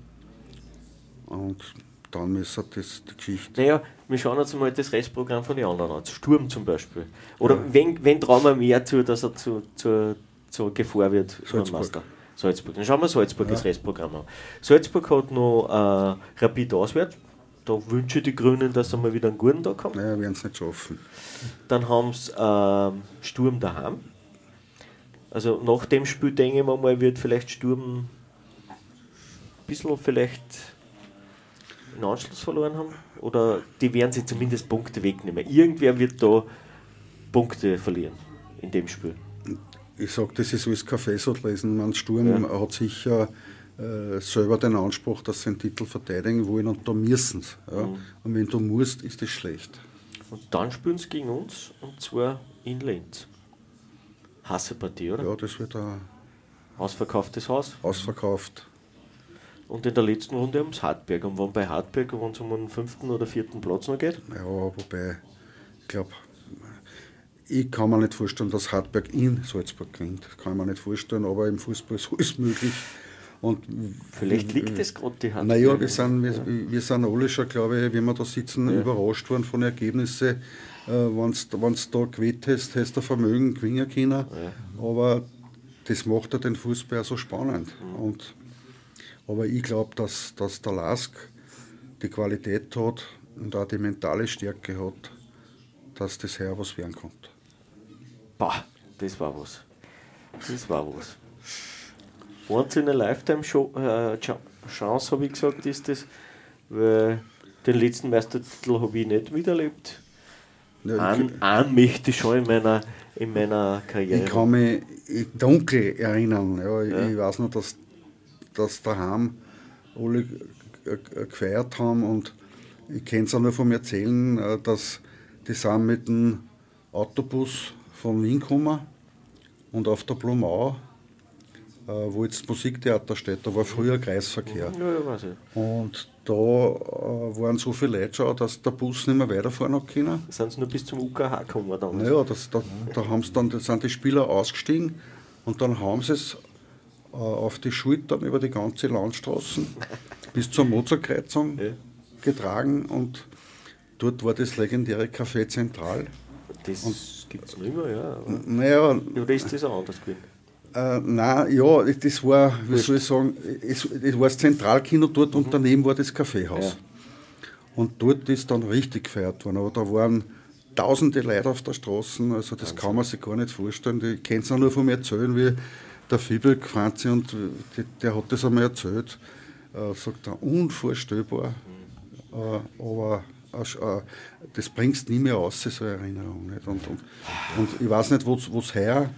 Und dann müssen das die Geschichte. Naja, wir schauen uns mal das Restprogramm von den anderen an. Sturm zum Beispiel. Oder wen, wen trauen wir mehr zu, dass er zu, zu, zur Gefahr wird für den Salzburg. Meister? Salzburg. Dann schauen wir Salzburg das Restprogramm an. Salzburg hat noch äh, Rapid auswärts. Da wünsche ich die Grünen, dass sie mal wieder einen guten Tag haben. Naja, werden es nicht schaffen. Dann haben sie ähm, Sturm daheim. Also nach dem Spiel denke ich mir mal, wird vielleicht Sturm ein bisschen vielleicht einen Anschluss verloren haben. Oder die werden sich zumindest Punkte wegnehmen. Irgendwer wird da Punkte verlieren in dem Spiel. Ich sage, das ist alles Kaffeesattlesen. Man Sturm ja. hat sicher äh, selber den Anspruch, dass sie den Titel verteidigen wollen und da müssen sie. Ja. Mhm. Und wenn du musst, ist das schlecht. Und dann spielen sie gegen uns, und zwar in Linz. Hassepartie, oder? Ja, das wird ein ausverkauftes Haus. Ausverkauft. Und in der letzten Runde ums Hartberg. Und wenn bei Hartberg, wenn es um den fünften oder vierten Platz noch geht? Ja, wobei, ich glaube, ich kann mir nicht vorstellen, dass Hartberg in Salzburg gewinnt. Das kann ich mir nicht vorstellen, aber im Fußball ist alles möglich. Und vielleicht liegt es gerade die Hand. Naja, wir sind, wir, ja. wir sind alle schon, glaube ich, wenn wir da sitzen, ja. überrascht worden von den Ergebnissen. Äh, wenn du da gewettet hast, hast du Vermögen gewinnen können. Ja. Aber das macht ja den Fußball auch so spannend. Mhm. Und, aber ich glaube, dass, dass der Lask die Qualität hat und auch die mentale Stärke hat, dass das her was werden kann. Bah, das war was. Das war was. Once in a Lifetime Show, äh, Chance, habe ich gesagt, ist das, weil den letzten Meistertitel habe ich nicht miterlebt. Ja, einen, einen möchte ich schon in meiner, in meiner Karriere. Ich kann mich dunkel erinnern. Ja, ja. Ich weiß noch, dass, dass daheim alle gefeiert haben und ich kann es auch nur von mir erzählen, dass die sind mit dem Autobus von Wien gekommen und auf der Blumau, wo jetzt das Musiktheater steht, da war früher Kreisverkehr. Ja, ja, weiß ich. Und da äh, waren so viele Leute schon, dass der Bus nicht mehr weiterfahren hat können. Sind sie nur bis zum U K H gekommen dann? Naja, das, da, da, haben's dann, da sind die Spieler ausgestiegen und dann haben sie es äh, auf die Schultern über die ganze Landstraße bis zur Mozartkreuzung ja. getragen und dort war das legendäre Café Zentral. Das gibt es nicht mehr, ja. Naja, oder ist das auch anders gewesen? Äh, nein, ja, das war, wie soll ich sagen, es, das war das Zentralkino dort mhm. und daneben war das Kaffeehaus. Ja. Und dort ist dann richtig gefeiert worden. Aber da waren tausende Leute auf der Straße, also das Wahnsinn. Kann man sich gar nicht vorstellen. Ich kann es auch nur von mir erzählen, wie der Fibel Franzi, und der, der hat das einmal erzählt, äh, sagt er, unvorstellbar. Mhm. Äh, aber äh, das bringst du nie mehr aus, so eine Erinnerung. Nicht? Und, und, und ich weiß nicht, wo es her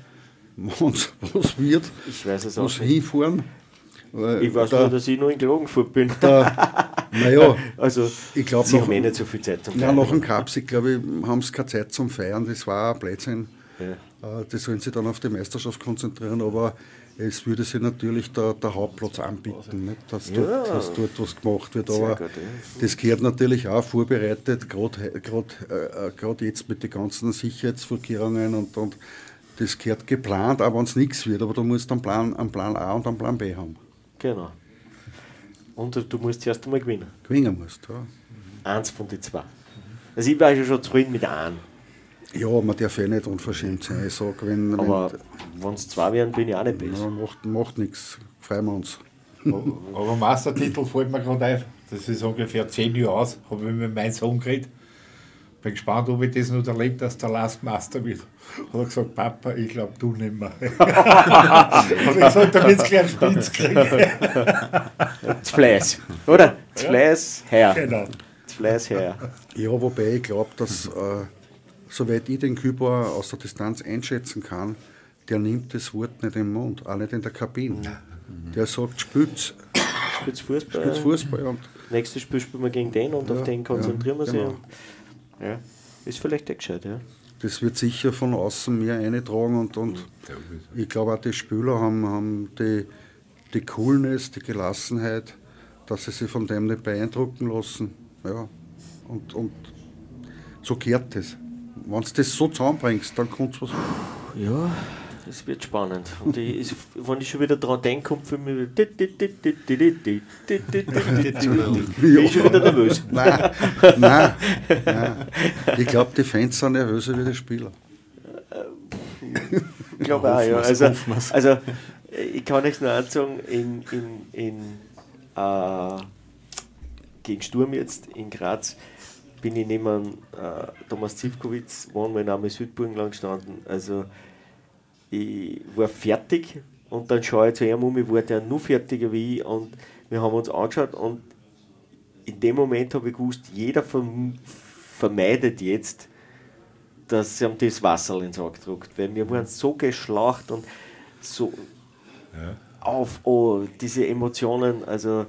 was wird, ich weiß es auch nicht. Hinfahren. Ich weiß da, nur, dass ich nur in Klagenfurt bin. Naja, also, ich glaube, Sie haben eh nicht so viel Zeit zum Feiern. Ja, nach dem Cup, ich glaube, haben sie keine Zeit zum Feiern, das war ein Blödsinn. Ja. Das sollen sie dann auf die Meisterschaft konzentrieren, aber es würde sich natürlich der, der Hauptplatz anbieten, nicht? Dass, ja. dort, dass dort was gemacht wird. Aber gut, ja. Das gehört natürlich auch vorbereitet, gerade äh, jetzt mit den ganzen Sicherheitsvorkehrungen und, und das gehört geplant, auch wenn es nichts wird, aber du musst einen Plan, einen Plan A und einen Plan B haben. Genau. Und du musst zuerst einmal gewinnen. Gewinnen musst, ja. Eins von den zwei. Also ich war ja schon zufrieden mit einem. Ja, man darf ja nicht unverschämt sein. Ich sag, wenn, aber wenn es zwei werden, bin ich auch nicht besser. Ja, macht, macht nichts, freuen wir uns. Aber Meistertitel fällt mir gerade ein. Das ist ungefähr zehn Jahre aus, habe ich mit meinem Sohn geredet. Bin gespannt, ob ich das noch erlebt, dass der Last Master wird. Hat er gesagt, Papa, ich glaube, du nicht mehr. Und ich gesagt, da wird es gleich einen Spitz kriegen. Das Fleiß, oder? Das Fleiß her. Genau. Das Fleiß her. Ja, wobei ich glaube, dass, äh, soweit ich den Kübauer aus der Distanz einschätzen kann, der nimmt das Wort nicht im Mund, auch nicht in der Kabine. Mhm. Der sagt, spitz. Spitz Fußball. Spitz Fußball. Und nächstes Spiel spielen wir gegen den und ja, auf den konzentrieren ja, wir genau. sich. Ja, ist vielleicht der gescheit, ja. Das wird sicher von außen mehr eintragen und, und ich glaube auch die Spieler haben, haben die, die Coolness, die Gelassenheit, dass sie sich von dem nicht beeindrucken lassen. Ja. Und, und so gehört das. Wenn du das so zusammenbringst, dann kommt es was. Ja, das wird spannend. Und ich, ist, wenn ich schon wieder dran denke, kommt für mich wieder. Bin ich schon wieder nervös. Nein, nein, nein. Ich glaube, die Fans sind nervöser wie die Spieler. Ich glaube auch, ja. Also, also, ich kann euch nur eins sagen, in, in, in, äh, gegen Sturm jetzt in Graz bin ich neben äh, Thomas Zivkovic, waren wir in einem Südburgenland gestanden. Also, ich war fertig und dann schaue ich zu ihm um, ich war der nur fertiger wie ich und wir haben uns angeschaut und in dem Moment habe ich gewusst, jeder verm- vermeidet jetzt, dass ihm das Wasser ins Auge drückt, weil wir waren so geschlacht und so Ja. auf, oh, diese Emotionen, also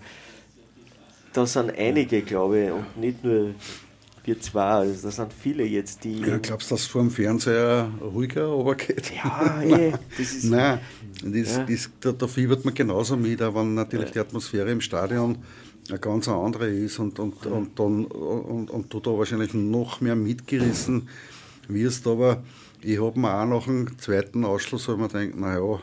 da sind einige, glaube ich, und nicht nur wir zwei, also da sind viele jetzt, die... Ja, glaubst du, dass es vor dem Fernseher ruhiger runtergeht? Ja, eh, das ist... Nein, das, Ja. das, da, da fiebert man genauso mit, auch wenn natürlich Ja. die Atmosphäre im Stadion eine ganz andere ist und, und, und, dann, und, und du da wahrscheinlich noch mehr mitgerissen wirst. Aber ich habe mir auch nach dem zweiten Ausschluss hab mir gedacht, naja,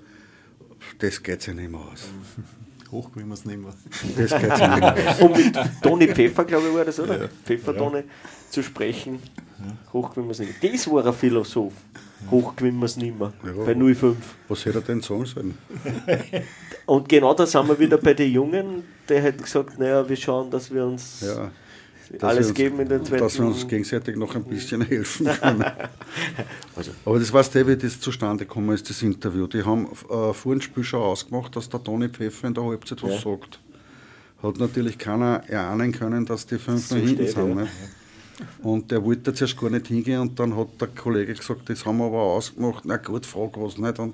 das geht sich nicht mehr aus. Hoch gewinnen wir es nicht mehr. Das geht sich nicht mehr aus. Um mit Toni Pfeffer, glaube ich, war das, oder? Ja. Pfeffer-Toni zu sprechen. Hoch gewinnen wir es nicht mehr. Das war ein Philosoph. Hoch gewinnen wir es nicht mehr. Ja. Bei null fünf. Was hätte er denn sagen sollen? Und genau da sind wir wieder bei den Jungen, der hat gesagt, naja, wir schauen, dass wir uns Ja, dass alles wir uns, geben in den zweiten... dass wir uns gegenseitig noch ein bisschen helfen können. Also, Aber das weißt du, wie das zustande gekommen ist, das Interview. Die haben äh, vor dem Spiel schon ausgemacht, dass der Toni Pfeffer in der Halbzeit was Ja. sagt. Hat natürlich keiner erahnen können, dass die fünf So noch hinten steht, sind. ja. Nicht? Und der wollte zuerst gar nicht hingehen und dann hat der Kollege gesagt, das haben wir aber ausgemacht. Na gut, frag was nicht. Und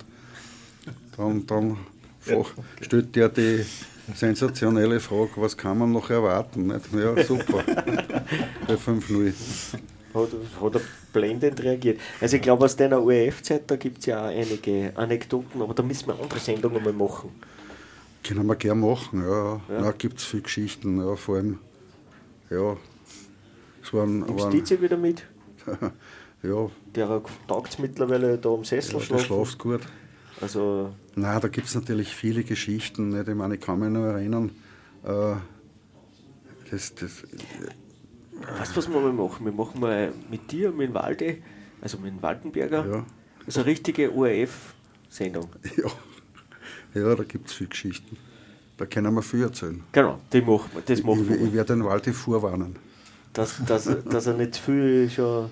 dann, dann ja. stellt der die sensationelle Frage, was kann man noch erwarten? Nicht? Ja, super. Bei fünf null. hat, hat er blendend reagiert. Also ich glaube, aus deiner O R F-Zeit, da gibt es ja auch einige Anekdoten, aber da müssen wir eine andere Sendung einmal machen. Können wir gerne machen, ja. Ja. Da gibt es viele Geschichten, ja, vor allem, ja, es waren, Nimmst waren du die wieder mit? ja, Der taugt es mittlerweile da am Sessel ja, der schlafen. schlaft gut. Also, Nein, da gibt es natürlich viele Geschichten, nicht? Ich meine, ich kann mich noch erinnern, äh, das, das, weißt du, was wir mal machen? Wir machen mal mit dir, mit dem Walde, also mit dem Waldenberger, ja, also eine richtige O R F-Sendung. ja, ja, da gibt es viele Geschichten. Da können wir viel erzählen. Genau, die machen wir, das machen Ich, wir. ich werde den Waldi vorwarnen. Dass, dass, dass er nicht zu viel schon...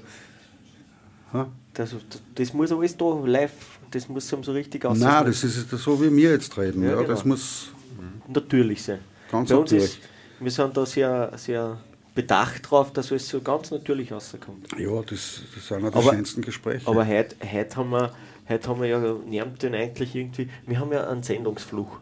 Ha? Das, das muss alles da live, das muss ihm so richtig aussehen. Nein, das ist so, wie wir jetzt reden. Ja, Ja, genau. Das muss natürlich sein. ganz Bei uns natürlich. ist, wir sind da sehr, sehr bedacht drauf, dass es so ganz natürlich rauskommt. Ja, das, das sind ja die Aber- schönsten Gespräche. Aber heute, heute, haben wir, heute haben wir ja, niemand den eigentlich irgendwie, wir haben ja einen Sendungsfluch.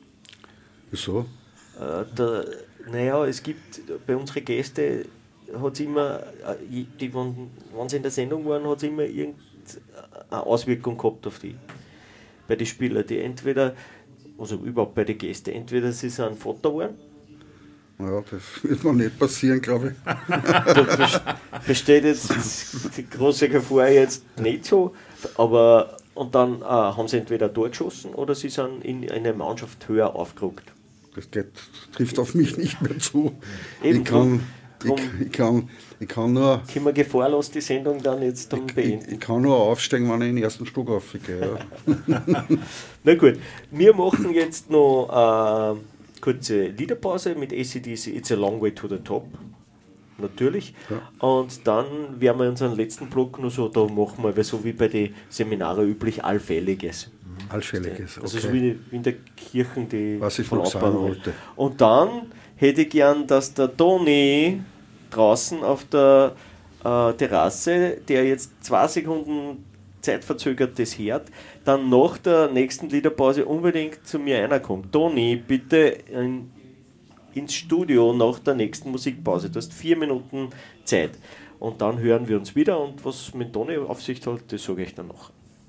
Wieso? Äh, der, naja, es gibt bei unseren Gästen, hat es immer, äh, die, wenn, wenn sie in der Sendung waren, hat es immer irgendeine Auswirkung gehabt auf die. Bei den Spielern, die entweder, also überhaupt bei den Gästen, entweder sie sind Vater geworden, Ja, das wird mir nicht passieren, glaube ich. da best- besteht jetzt die große Gefahr jetzt nicht so, aber und dann äh, haben sie entweder ein Tor geschossen oder sie sind in eine Mannschaft höher aufgerückt. Das geht, trifft auf mich nicht mehr zu. Eben, ich, kann, drum- ich, ich, kann, ich, kann nur, Können wir gefahrlos die Sendung dann jetzt dann ich, beenden? ich kann nur aufsteigen, wenn ich in den ersten Stock aufgehe. Ja. Na gut, wir machen jetzt noch eine kurze Liederpause mit A C D C It's a Long Way to the Top. Natürlich. Ja. Und dann werden wir unseren letzten Block noch so, da machen wir so wie bei den Seminaren üblich Allfälliges. Allfälliges, Also so okay. wie wie in der Kirche die Was ich noch sagen Verlautbarung. wollte. Und dann hätte ich gern, dass der Toni draußen auf der äh, Terrasse, der jetzt zwei Sekunden zeitverzögert das hört, dann nach der nächsten Liederpause unbedingt zu mir reinkommt. Toni, bitte in, ins Studio nach der nächsten Musikpause. Du hast vier Minuten Zeit. Und dann hören wir uns wieder und was mit Toni auf sich hat, das sage ich dann noch.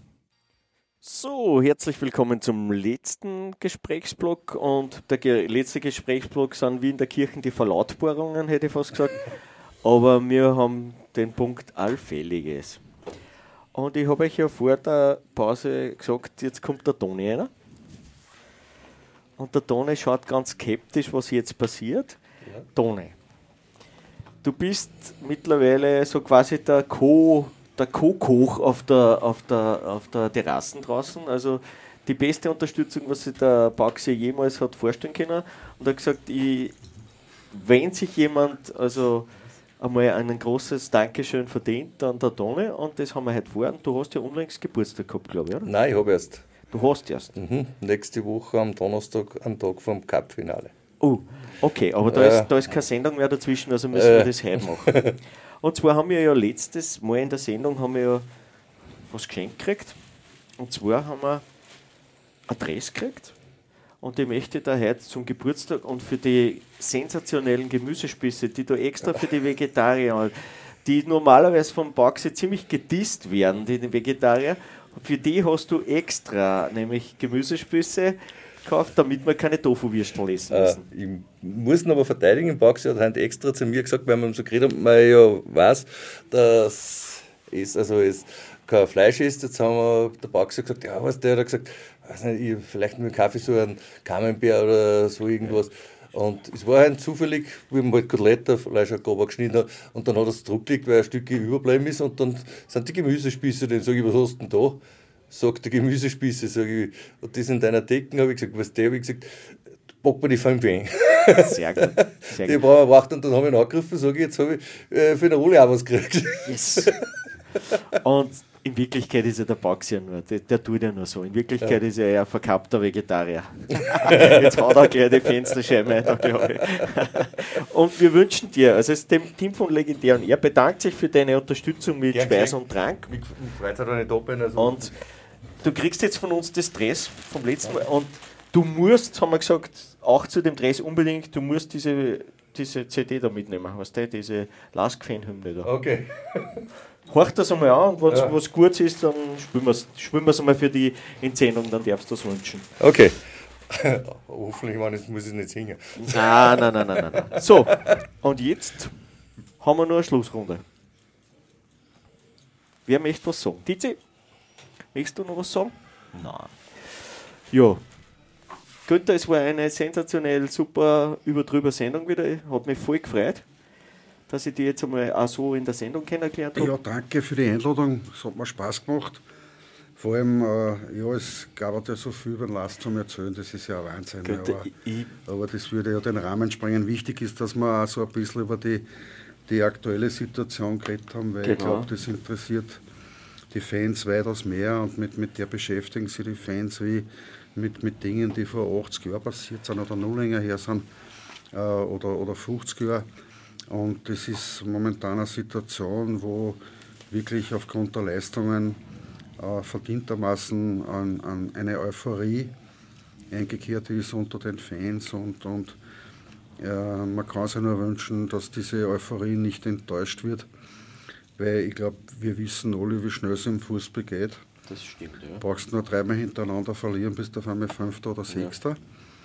So, herzlich willkommen zum letzten Gesprächsblock und der ge- letzte Gesprächsblock sind wie in der Kirche die Verlautbarungen, hätte ich fast gesagt, aber wir haben den Punkt Allfälliges. Und ich habe euch ja vor der Pause gesagt, jetzt kommt der Toni rein. Und der Toni schaut ganz skeptisch, was jetzt passiert. Ja. Toni, du bist mittlerweile so quasi der Co- der Co-Koch auf der, auf, der, auf der Terrassen draußen. Also die beste Unterstützung, was sich der Baxi jemals hat vorstellen können. Und er hat gesagt, ich, wenn sich jemand also einmal ein großes Dankeschön verdient an der Toni und das haben wir heute vor. Und du hast ja unlängst Geburtstag gehabt, glaube ich, oder? Nein, ich habe erst. Du hast erst. Mhm. Nächste Woche am Donnerstag, am Tag vom Cup-Finale. Oh, okay, aber da, Äh, ist, da ist keine Sendung mehr dazwischen, also müssen äh. wir das heute machen. Und zwar haben wir ja letztes Mal in der Sendung haben wir ja was geschenkt gekriegt. Und zwar haben wir ein Dress gekriegt. Und ich möchte da heute zum Geburtstag und für die sensationellen Gemüsespieße, die da extra für die Vegetarier, die normalerweise vom Baxi ziemlich gedisst werden, die, die Vegetarier, für die hast du extra, nämlich Gemüsespieße gekauft, damit wir keine Tofu-Würstel essen Äh, müssen. ich muss ihn aber verteidigen. Im Baxi hat heute extra zu mir gesagt, weil man so geredet hat, man ja weiß, dass es, also es kein Fleisch ist. Jetzt haben wir der Baxi gesagt, ja, was der hat gesagt, weiß nicht, ich, vielleicht mit dem Kaffee so ein Camembert oder so irgendwas. Und es war halt zufällig, wie man halt Kotelette, Fleisch grob geschnitten hat, und dann hat er es zurückgelegt, weil ein Stück überbleiben ist, und dann sind die Gemüsespieße, dann sage ich, was hast du denn da? Sagt der Gemüsespieße, sage ich, und das in deiner Decken, habe ich gesagt, was der, habe ich gesagt, pack mir die fünf ein. Sehr gut. Sehr Die gut. brauchen wir gebracht, und dann habe ich ihn angegriffen, sage ich, jetzt habe ich äh, für eine Rolle auch was gekriegt. Yes. Und in Wirklichkeit ist ja der Baxi ja nur, der, der tut ja nur so. In Wirklichkeit ja. ist er ja ein verkappter Vegetarier. Jetzt haut er gleich die Fensterscheibe ein, glaube ich. Und wir wünschen dir, also dem Team von Legendär und er bedankt sich für deine Unterstützung mit Gern Speis geschehen. und Trank. Mich freut es auch nicht ab. Also Und du kriegst jetzt von uns das Dress vom letzten Mal und du musst, haben wir gesagt, auch zu dem Dress unbedingt, du musst diese, diese C D da mitnehmen, weißt du, diese Lask-Fan-Hymne da. okay. Horch das einmal an und wenn Ja. was Gutes ist, dann spielen wir es spielen wir's einmal für die Entsendung, dann darfst du das wünschen. Okay. Hoffentlich, man, jetzt muss ich es nicht singen. Nein, nein, nein, nein, nein, nein. So, und jetzt haben wir noch eine Schlussrunde. Wer möchte was sagen? Tizi, möchtest du noch was sagen? Nein. Ja. Günther, es war eine sensationell super überdrüber Sendung wieder. Hat mich voll gefreut, dass ich die jetzt einmal auch so in der Sendung kennengelernt habe. Ja, danke für die Einladung. Es hat mir Spaß gemacht. Vor allem, äh, ja, es gab ja so viel über den Lars zum Erzählen, das ist ja ein Wahnsinn. Günther, aber, ich, aber das würde ja den Rahmen sprengen. Wichtig ist, dass wir auch so ein bisschen über die, die aktuelle Situation geredet haben, weil ich Genau. glaube, das interessiert die Fans weitaus mehr, und mit, mit der beschäftigen sich die Fans wie mit, mit Dingen, die vor achtzig Jahren passiert sind oder noch länger her sind äh, oder, oder fünfzig Jahre. Und das ist momentan eine Situation, wo wirklich aufgrund der Leistungen äh, verdientermaßen an, an eine Euphorie eingekehrt ist unter den Fans, und, und äh, man kann sich nur wünschen, dass diese Euphorie nicht enttäuscht wird, weil ich glaube, wir wissen alle, wie schnell es im Fußball geht. das stimmt, ja. Du brauchst nur dreimal hintereinander verlieren, bis du auf einmal Fünfter oder Sechster.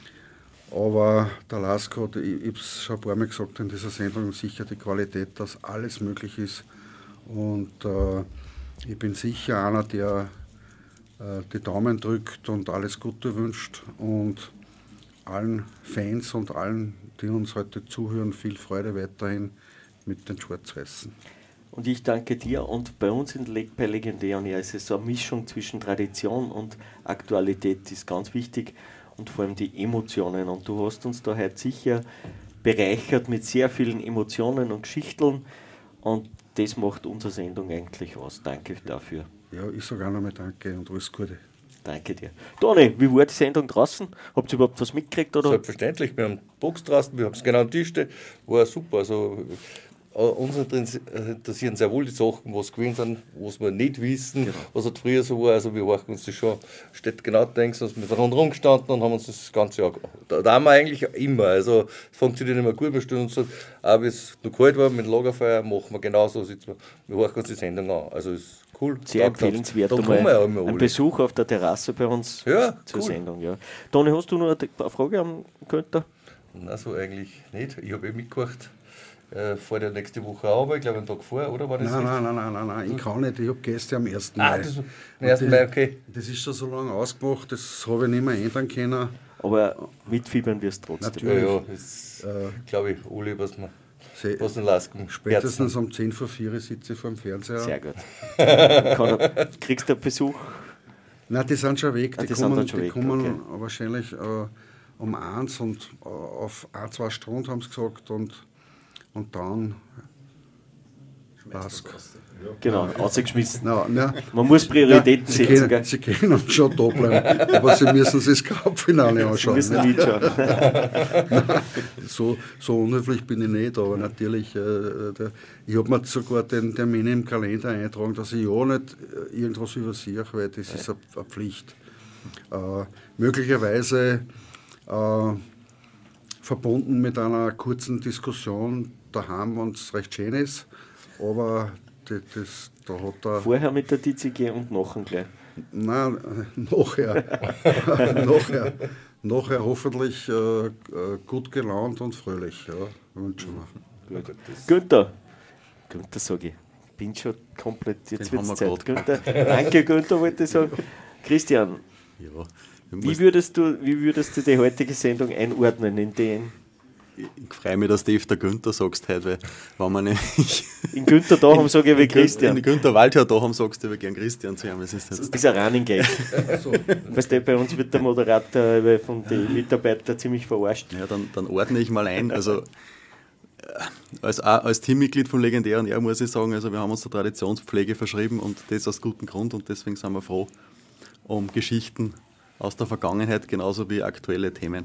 Aber der Lask hat, ich, ich habe es schon ein paar Mal gesagt in dieser Sendung, sicher die Qualität, dass alles möglich ist. Und äh, ich bin sicher einer, der äh, die Daumen drückt und alles Gute wünscht. Und allen Fans und allen, die uns heute zuhören, viel Freude weiterhin mit den Schwarzreißen. Und ich danke dir. Und bei uns in Le bei Legendär und ja, ist es so eine Mischung zwischen Tradition und Aktualität, die ist ganz wichtig, und vor allem die Emotionen. Und du hast uns da heute sicher bereichert mit sehr vielen Emotionen und Geschichten, und das macht unsere Sendung eigentlich aus. Danke dafür. Ja, ich sage auch nochmal Danke und alles Gute. Danke dir. Toni, wie war die Sendung draußen? Habt ihr überhaupt was mitgekriegt? Oder? Selbstverständlich, wir haben Box draußen, wir haben es genau am Tisch stehen, war super. Also, äh, uns interessieren sehr wohl die Sachen, was gewesen sind, was wir nicht wissen, Genau. was halt früher so war. Also wir horchen uns das schon, steht genau denkst, dass wir da rundherum gestanden und haben uns das Ganze auch, da, da haben wir eigentlich immer, also es funktioniert immer gut, wir stellen uns so, auch wie es noch kalt war mit dem Lagerfeuer, machen wir genauso, sitzen wir, wir horchen uns die Sendung an. Also ist cool. Sehr Taugt uns. empfehlenswert. Da einmal kommen wir ja immer ein alle. Besuch auf der Terrasse bei uns Ja, zur cool. Sendung. Ja. Toni, hast du noch eine Frage am Günther? Nein, so eigentlich nicht. Ich habe eh mitgekocht. Äh, vor der nächste Woche auch, aber ich glaube einen Tag vorher, oder war das Nein, richtig? nein, nein, nein, nein, nein, ich kann nicht, ich habe Gäste am ersten Ah, Mai. das war Und am ersten das- Mai, okay. Das ist schon so lange ausgemacht, das habe ich nicht mehr ändern können. Aber mitfiebern wirst du trotzdem. Ja, Natürlich. ja, das glaube ich, alle, was man Se- was den Lasken Spätestens um zehn vor vier sitze ich vor dem Fernseher. Sehr gut. Kann er, kriegst du einen Besuch? Nein, die sind schon weg, Ah, die, die sind kommen, dann schon die weg, kommen okay. wahrscheinlich äh, um eins und äh, auf ein, zwei Stunden haben sie gesagt, und, und dann Lask. Genau, ausgeschmissen. Na, na, Man muss Prioritäten sie, setzen, können, gell? sie können uns schon da bleiben, aber sie müssen sich das Cup-Finale Sie anschauen. müssen Ne? mitschauen. So, so unhöflich bin ich nicht, aber natürlich, äh, der, ich habe mir sogar den Termin im Kalender eingetragen, dass ich ja nicht äh, irgendwas übersehe, weil das ist eine, eine Pflicht. Äh, möglicherweise äh, verbunden mit einer kurzen Diskussion daheim, wenn es recht schön ist, aber das, das, da hat er... Vorher mit der D C G und nachher gleich. Nein, nachher. nachher. Nachher hoffentlich äh, äh, gut gelaunt und fröhlich. Ja, wünschen wir. Gut. Günther. Günther sage ich. Ich bin schon komplett, jetzt Den wird es haben Zeit. wir Günther. Danke Günther, wollte ich sagen. Christian, Ja, wie würdest, du, wie würdest du die heutige Sendung einordnen in den... ich freue mich, dass du der Günther sagst heute, weil wenn man nämlich In Günther da haben, sage ich wie Christian. in Günther Waldherr da haben, sagst du aber gern Christian zu haben. Es ist Das jetzt ist ein Running Gag. Weißt du, bei uns wird der Moderator von den Mitarbeitern ziemlich verarscht. ja, dann, dann ordne ich mal ein. Also äh, als, als Teammitglied von Legendär und er muss ich sagen, also wir haben uns der Traditionspflege verschrieben und das aus gutem Grund und deswegen sind wir froh um Geschichten aus der Vergangenheit genauso wie aktuelle Themen.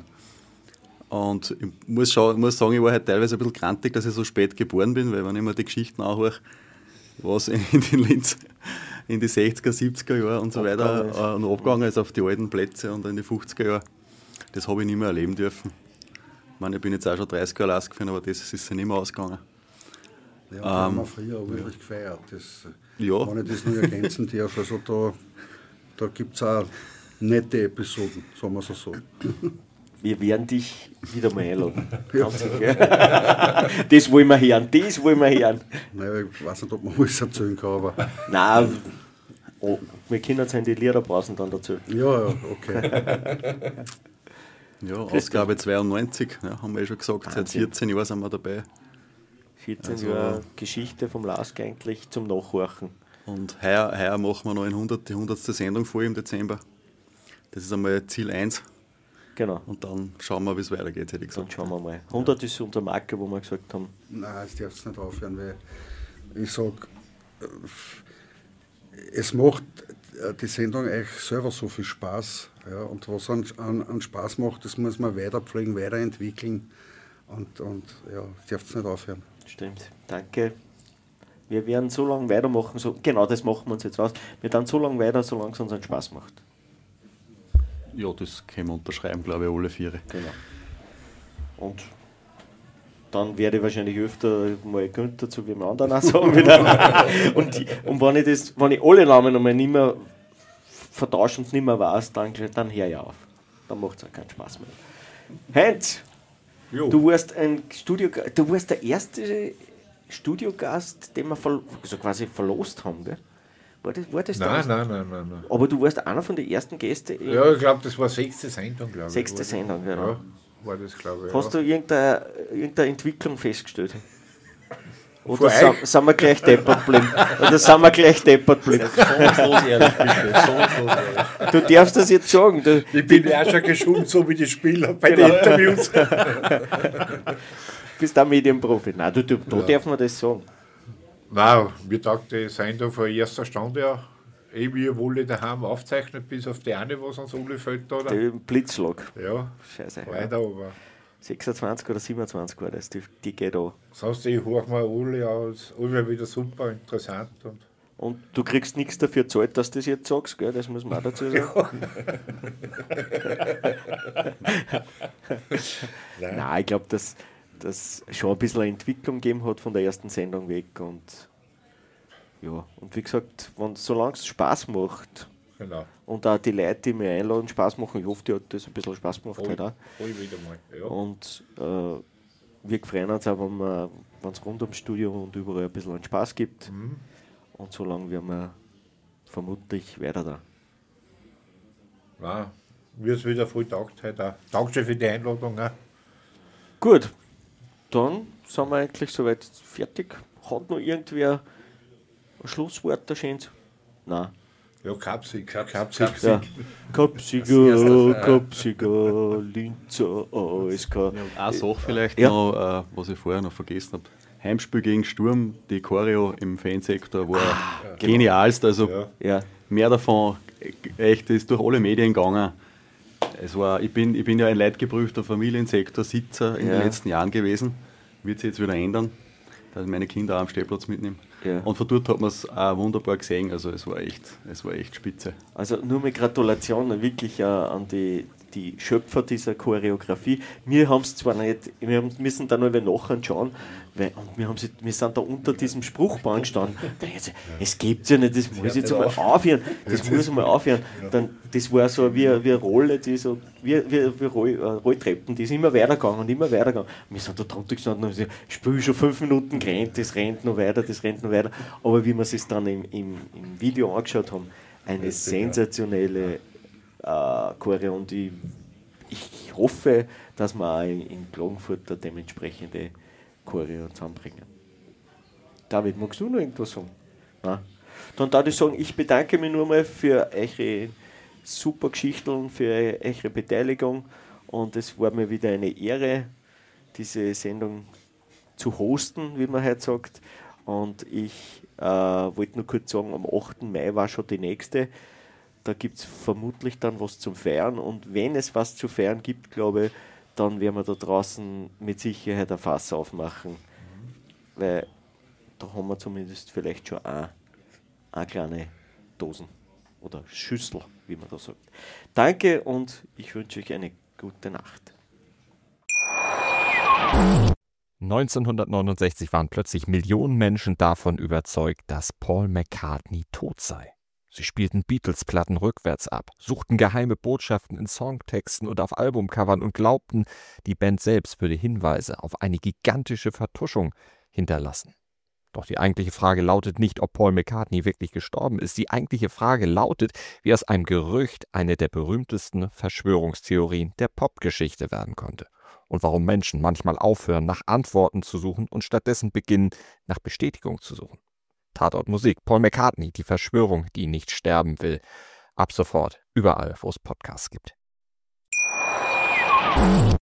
Und ich muss, schau, muss sagen, ich war halt teilweise ein bisschen krantig, dass ich so spät geboren bin, weil wenn ich mir die Geschichten anhöre, was in den Linz in die sechziger, siebziger Jahre und so weiter äh, noch abgegangen ist auf die alten Plätze und in die fünfziger Jahre, das habe ich nicht mehr erleben dürfen. Ich meine, ich bin jetzt auch schon dreißig Jahre Lask gefahren, aber das ist ja nicht mehr ausgegangen. Ja, das haben wir früher auch wirklich gefeiert. Das, Ja. Wenn ich das nur ergänzen darf, also da, da gibt es auch nette Episoden, sagen wir es so. Wir werden dich wieder mal einladen. Ganz sicher. Das wollen wir hören, das wollen wir hören. Naja, ich weiß nicht, ob man alles erzählen kann, aber Nein, oh, wir können uns in die Liederpausen dann dazu. ja, ja, okay. Ja, Ausgabe zweiundneunzig, ja, haben wir ja schon gesagt, seit Wahnsinn. vierzehn Jahren sind wir dabei. vierzehn Also- Jahre Geschichte vom Lask eigentlich zum Nachhorchen. Und heuer, heuer machen wir noch ein hundert, die hundertste Sendung vor im Dezember. Das ist einmal Ziel eins. Genau, Und dann schauen wir, wie es weitergeht, hätte ich dann gesagt. schauen wir mal. hundert ist unsere Marke, wo wir gesagt haben, Nein, es darf nicht aufhören, weil ich sage, es macht äh, die Sendung eigentlich selber so viel Spaß. Ja, und was an, an, an Spaß macht, das muss man weiterpflegen, weiterentwickeln. Und, und ja, es darf nicht aufhören. stimmt, danke. Wir werden so lange weitermachen, so, genau das machen wir uns jetzt aus. Wir dann so lange weiter, solange es uns einen Spaß macht. Ja, das können wir unterschreiben, glaube ich, alle vier. Genau. Und dann werde ich wahrscheinlich öfter mal Günther zu wie dem anderen auch sagen wieder. Und, die, und wenn ich das, wenn ich alle Namen einmal nicht mehr vertausche und nicht mehr weiß, dann, dann höre ich auf. Dann macht es auch keinen Spaß mehr. Heinz, Jo. du warst ein Studio, du warst der erste Studiogast, den wir verlo- also quasi verlost haben, gell? War das, war das Nein, damals? nein, nein, nein, nein. Aber du warst einer von den ersten Gästen in Ja, ich glaube, das war sechste Sendung, glaube ich. sechste War das. Sendung, genau. Ja, war das, glaube ich. Hast ja. du irgendeine, irgendeine Entwicklung festgestellt? Oder Von sind, euch? sind wir gleich deppert geblieben? Oder sind wir gleich deppert geblieben? Schonungslos ehrlich, bitte. Schonungslos ehrlich. Du darfst das jetzt sagen. Du Ich bin ja auch schon geschult, so wie die Spieler bei Genau. den Interviews. bist auch Medienprofi. Nein, du, du, da Ja. darf man das sagen. Nein, mir taugt die Sendung von erster Stunde ja. Eh, wie wohl daheim aufzeichnet, bis auf die eine, was uns alle fällt. Oder? Der Blitzschlag. Ja, Scheiße. Ja. weiter, aber sechsundzwanzig oder siebenundzwanzig war das, die, die geht an. sonst ich höre mir alle aus, alle wieder super interessant. Und Und du kriegst nichts dafür gezahlt, dass du das jetzt sagst, gell? Das muss man auch dazu sagen. Nein. Nein, ich glaube, dass das schon ein bisschen eine Entwicklung gegeben hat von der ersten Sendung weg. Und ja, und wie gesagt, wenn, solange es Spaß macht Genau, und auch die Leute, die mich einladen, Spaß machen, ich hoffe, die hat das ein bisschen Spaß gemacht. voll, Halt auch. voll wieder mal. Ja. Und äh, wir freuen uns auch, wenn es rund ums Studio und überall ein bisschen einen Spaß gibt. Mhm. Und so lange werden wir vermutlich weiter da. Nein, mir ist wieder voll taugt heute auch. Dankeschön für die Einladung auch. Gut, dann sind wir eigentlich soweit fertig. Hat noch irgendwer ein Schlusswort, der Schönz? Nein. Ja, Kapsig, Kaps- Kapsig. Kapsig. Ja. Kapsiger, Als erstes, ja. Kapsiger, Linzer, A S K. Eine Sache vielleicht Ja. noch, äh, was ich vorher noch vergessen habe. Heimspiel gegen Sturm, die Choreo im Fansektor war Ah, genialst. Also Ja. Ja, mehr davon, echt, ist durch alle Medien gegangen. Es war, ich, bin, ich bin ja ein leidgeprüfter Familiensektor-Sitzer in Ja. den letzten Jahren gewesen. Wird sich jetzt wieder ändern, dass ich meine Kinder auch am Stellplatz mitnehme. Ja. Und von dort hat man es auch wunderbar gesehen. Also es war echt, es war echt spitze. also nur mit Gratulation wirklich äh, an die, die Schöpfer dieser Choreografie. Wir haben es zwar nicht, wir haben, müssen da nur nachschauen, weil und wir, haben sie, wir sind da unter diesem Spruchband gestanden. Da jetzt, es gibt ja nicht, das muss jetzt einmal aufhören. Das muss einmal aufhören. Dann, das war so wie, wie eine Rolle, die so, wie, wie, wie Roll, äh, Rolltreppen, die ist immer weitergegangen und immer weitergegangen. Wir sind da drunter gestanden und haben gesagt, ich spiele schon fünf Minuten gerannt, das rennt noch weiter, das rennt noch weiter. Aber wie wir es dann im, im, im Video angeschaut haben, eine sensationelle äh, Choreo und ich, ich hoffe, dass wir auch in, in Klagenfurt eine dementsprechende Choreo zusammenbringen. David, magst du noch irgendwas sagen? Nein? Dann darf ich sagen, ich bedanke mich nur mal für eure super Geschichten, für eure Beteiligung und es war mir wieder eine Ehre, diese Sendung zu hosten, wie man heute sagt. Und ich äh, wollte nur kurz sagen, am achten Mai war schon die nächste. Da gibt es vermutlich dann was zum Feiern. Und wenn es was zu feiern gibt, glaube ich, dann werden wir da draußen mit Sicherheit ein Fass aufmachen. Weil da haben wir zumindest vielleicht schon eine, eine kleine Dosen oder Schüssel, wie man da sagt. Danke und ich wünsche euch eine gute Nacht. neunzehnhundertneunundsechzig waren plötzlich Millionen Menschen davon überzeugt, dass Paul McCartney tot sei. Sie spielten Beatles-Platten rückwärts ab, suchten geheime Botschaften in Songtexten und auf Albumcovern und glaubten, die Band selbst würde Hinweise auf eine gigantische Vertuschung hinterlassen. Doch die eigentliche Frage lautet nicht, ob Paul McCartney wirklich gestorben ist. Die eigentliche Frage lautet, wie aus einem Gerücht eine der berühmtesten Verschwörungstheorien der Popgeschichte werden konnte. Und warum Menschen manchmal aufhören, nach Antworten zu suchen und stattdessen beginnen, nach Bestätigung zu suchen. Tatort Musik, Paul McCartney, die Verschwörung, die nicht sterben will. Ab sofort überall, wo es Podcasts gibt.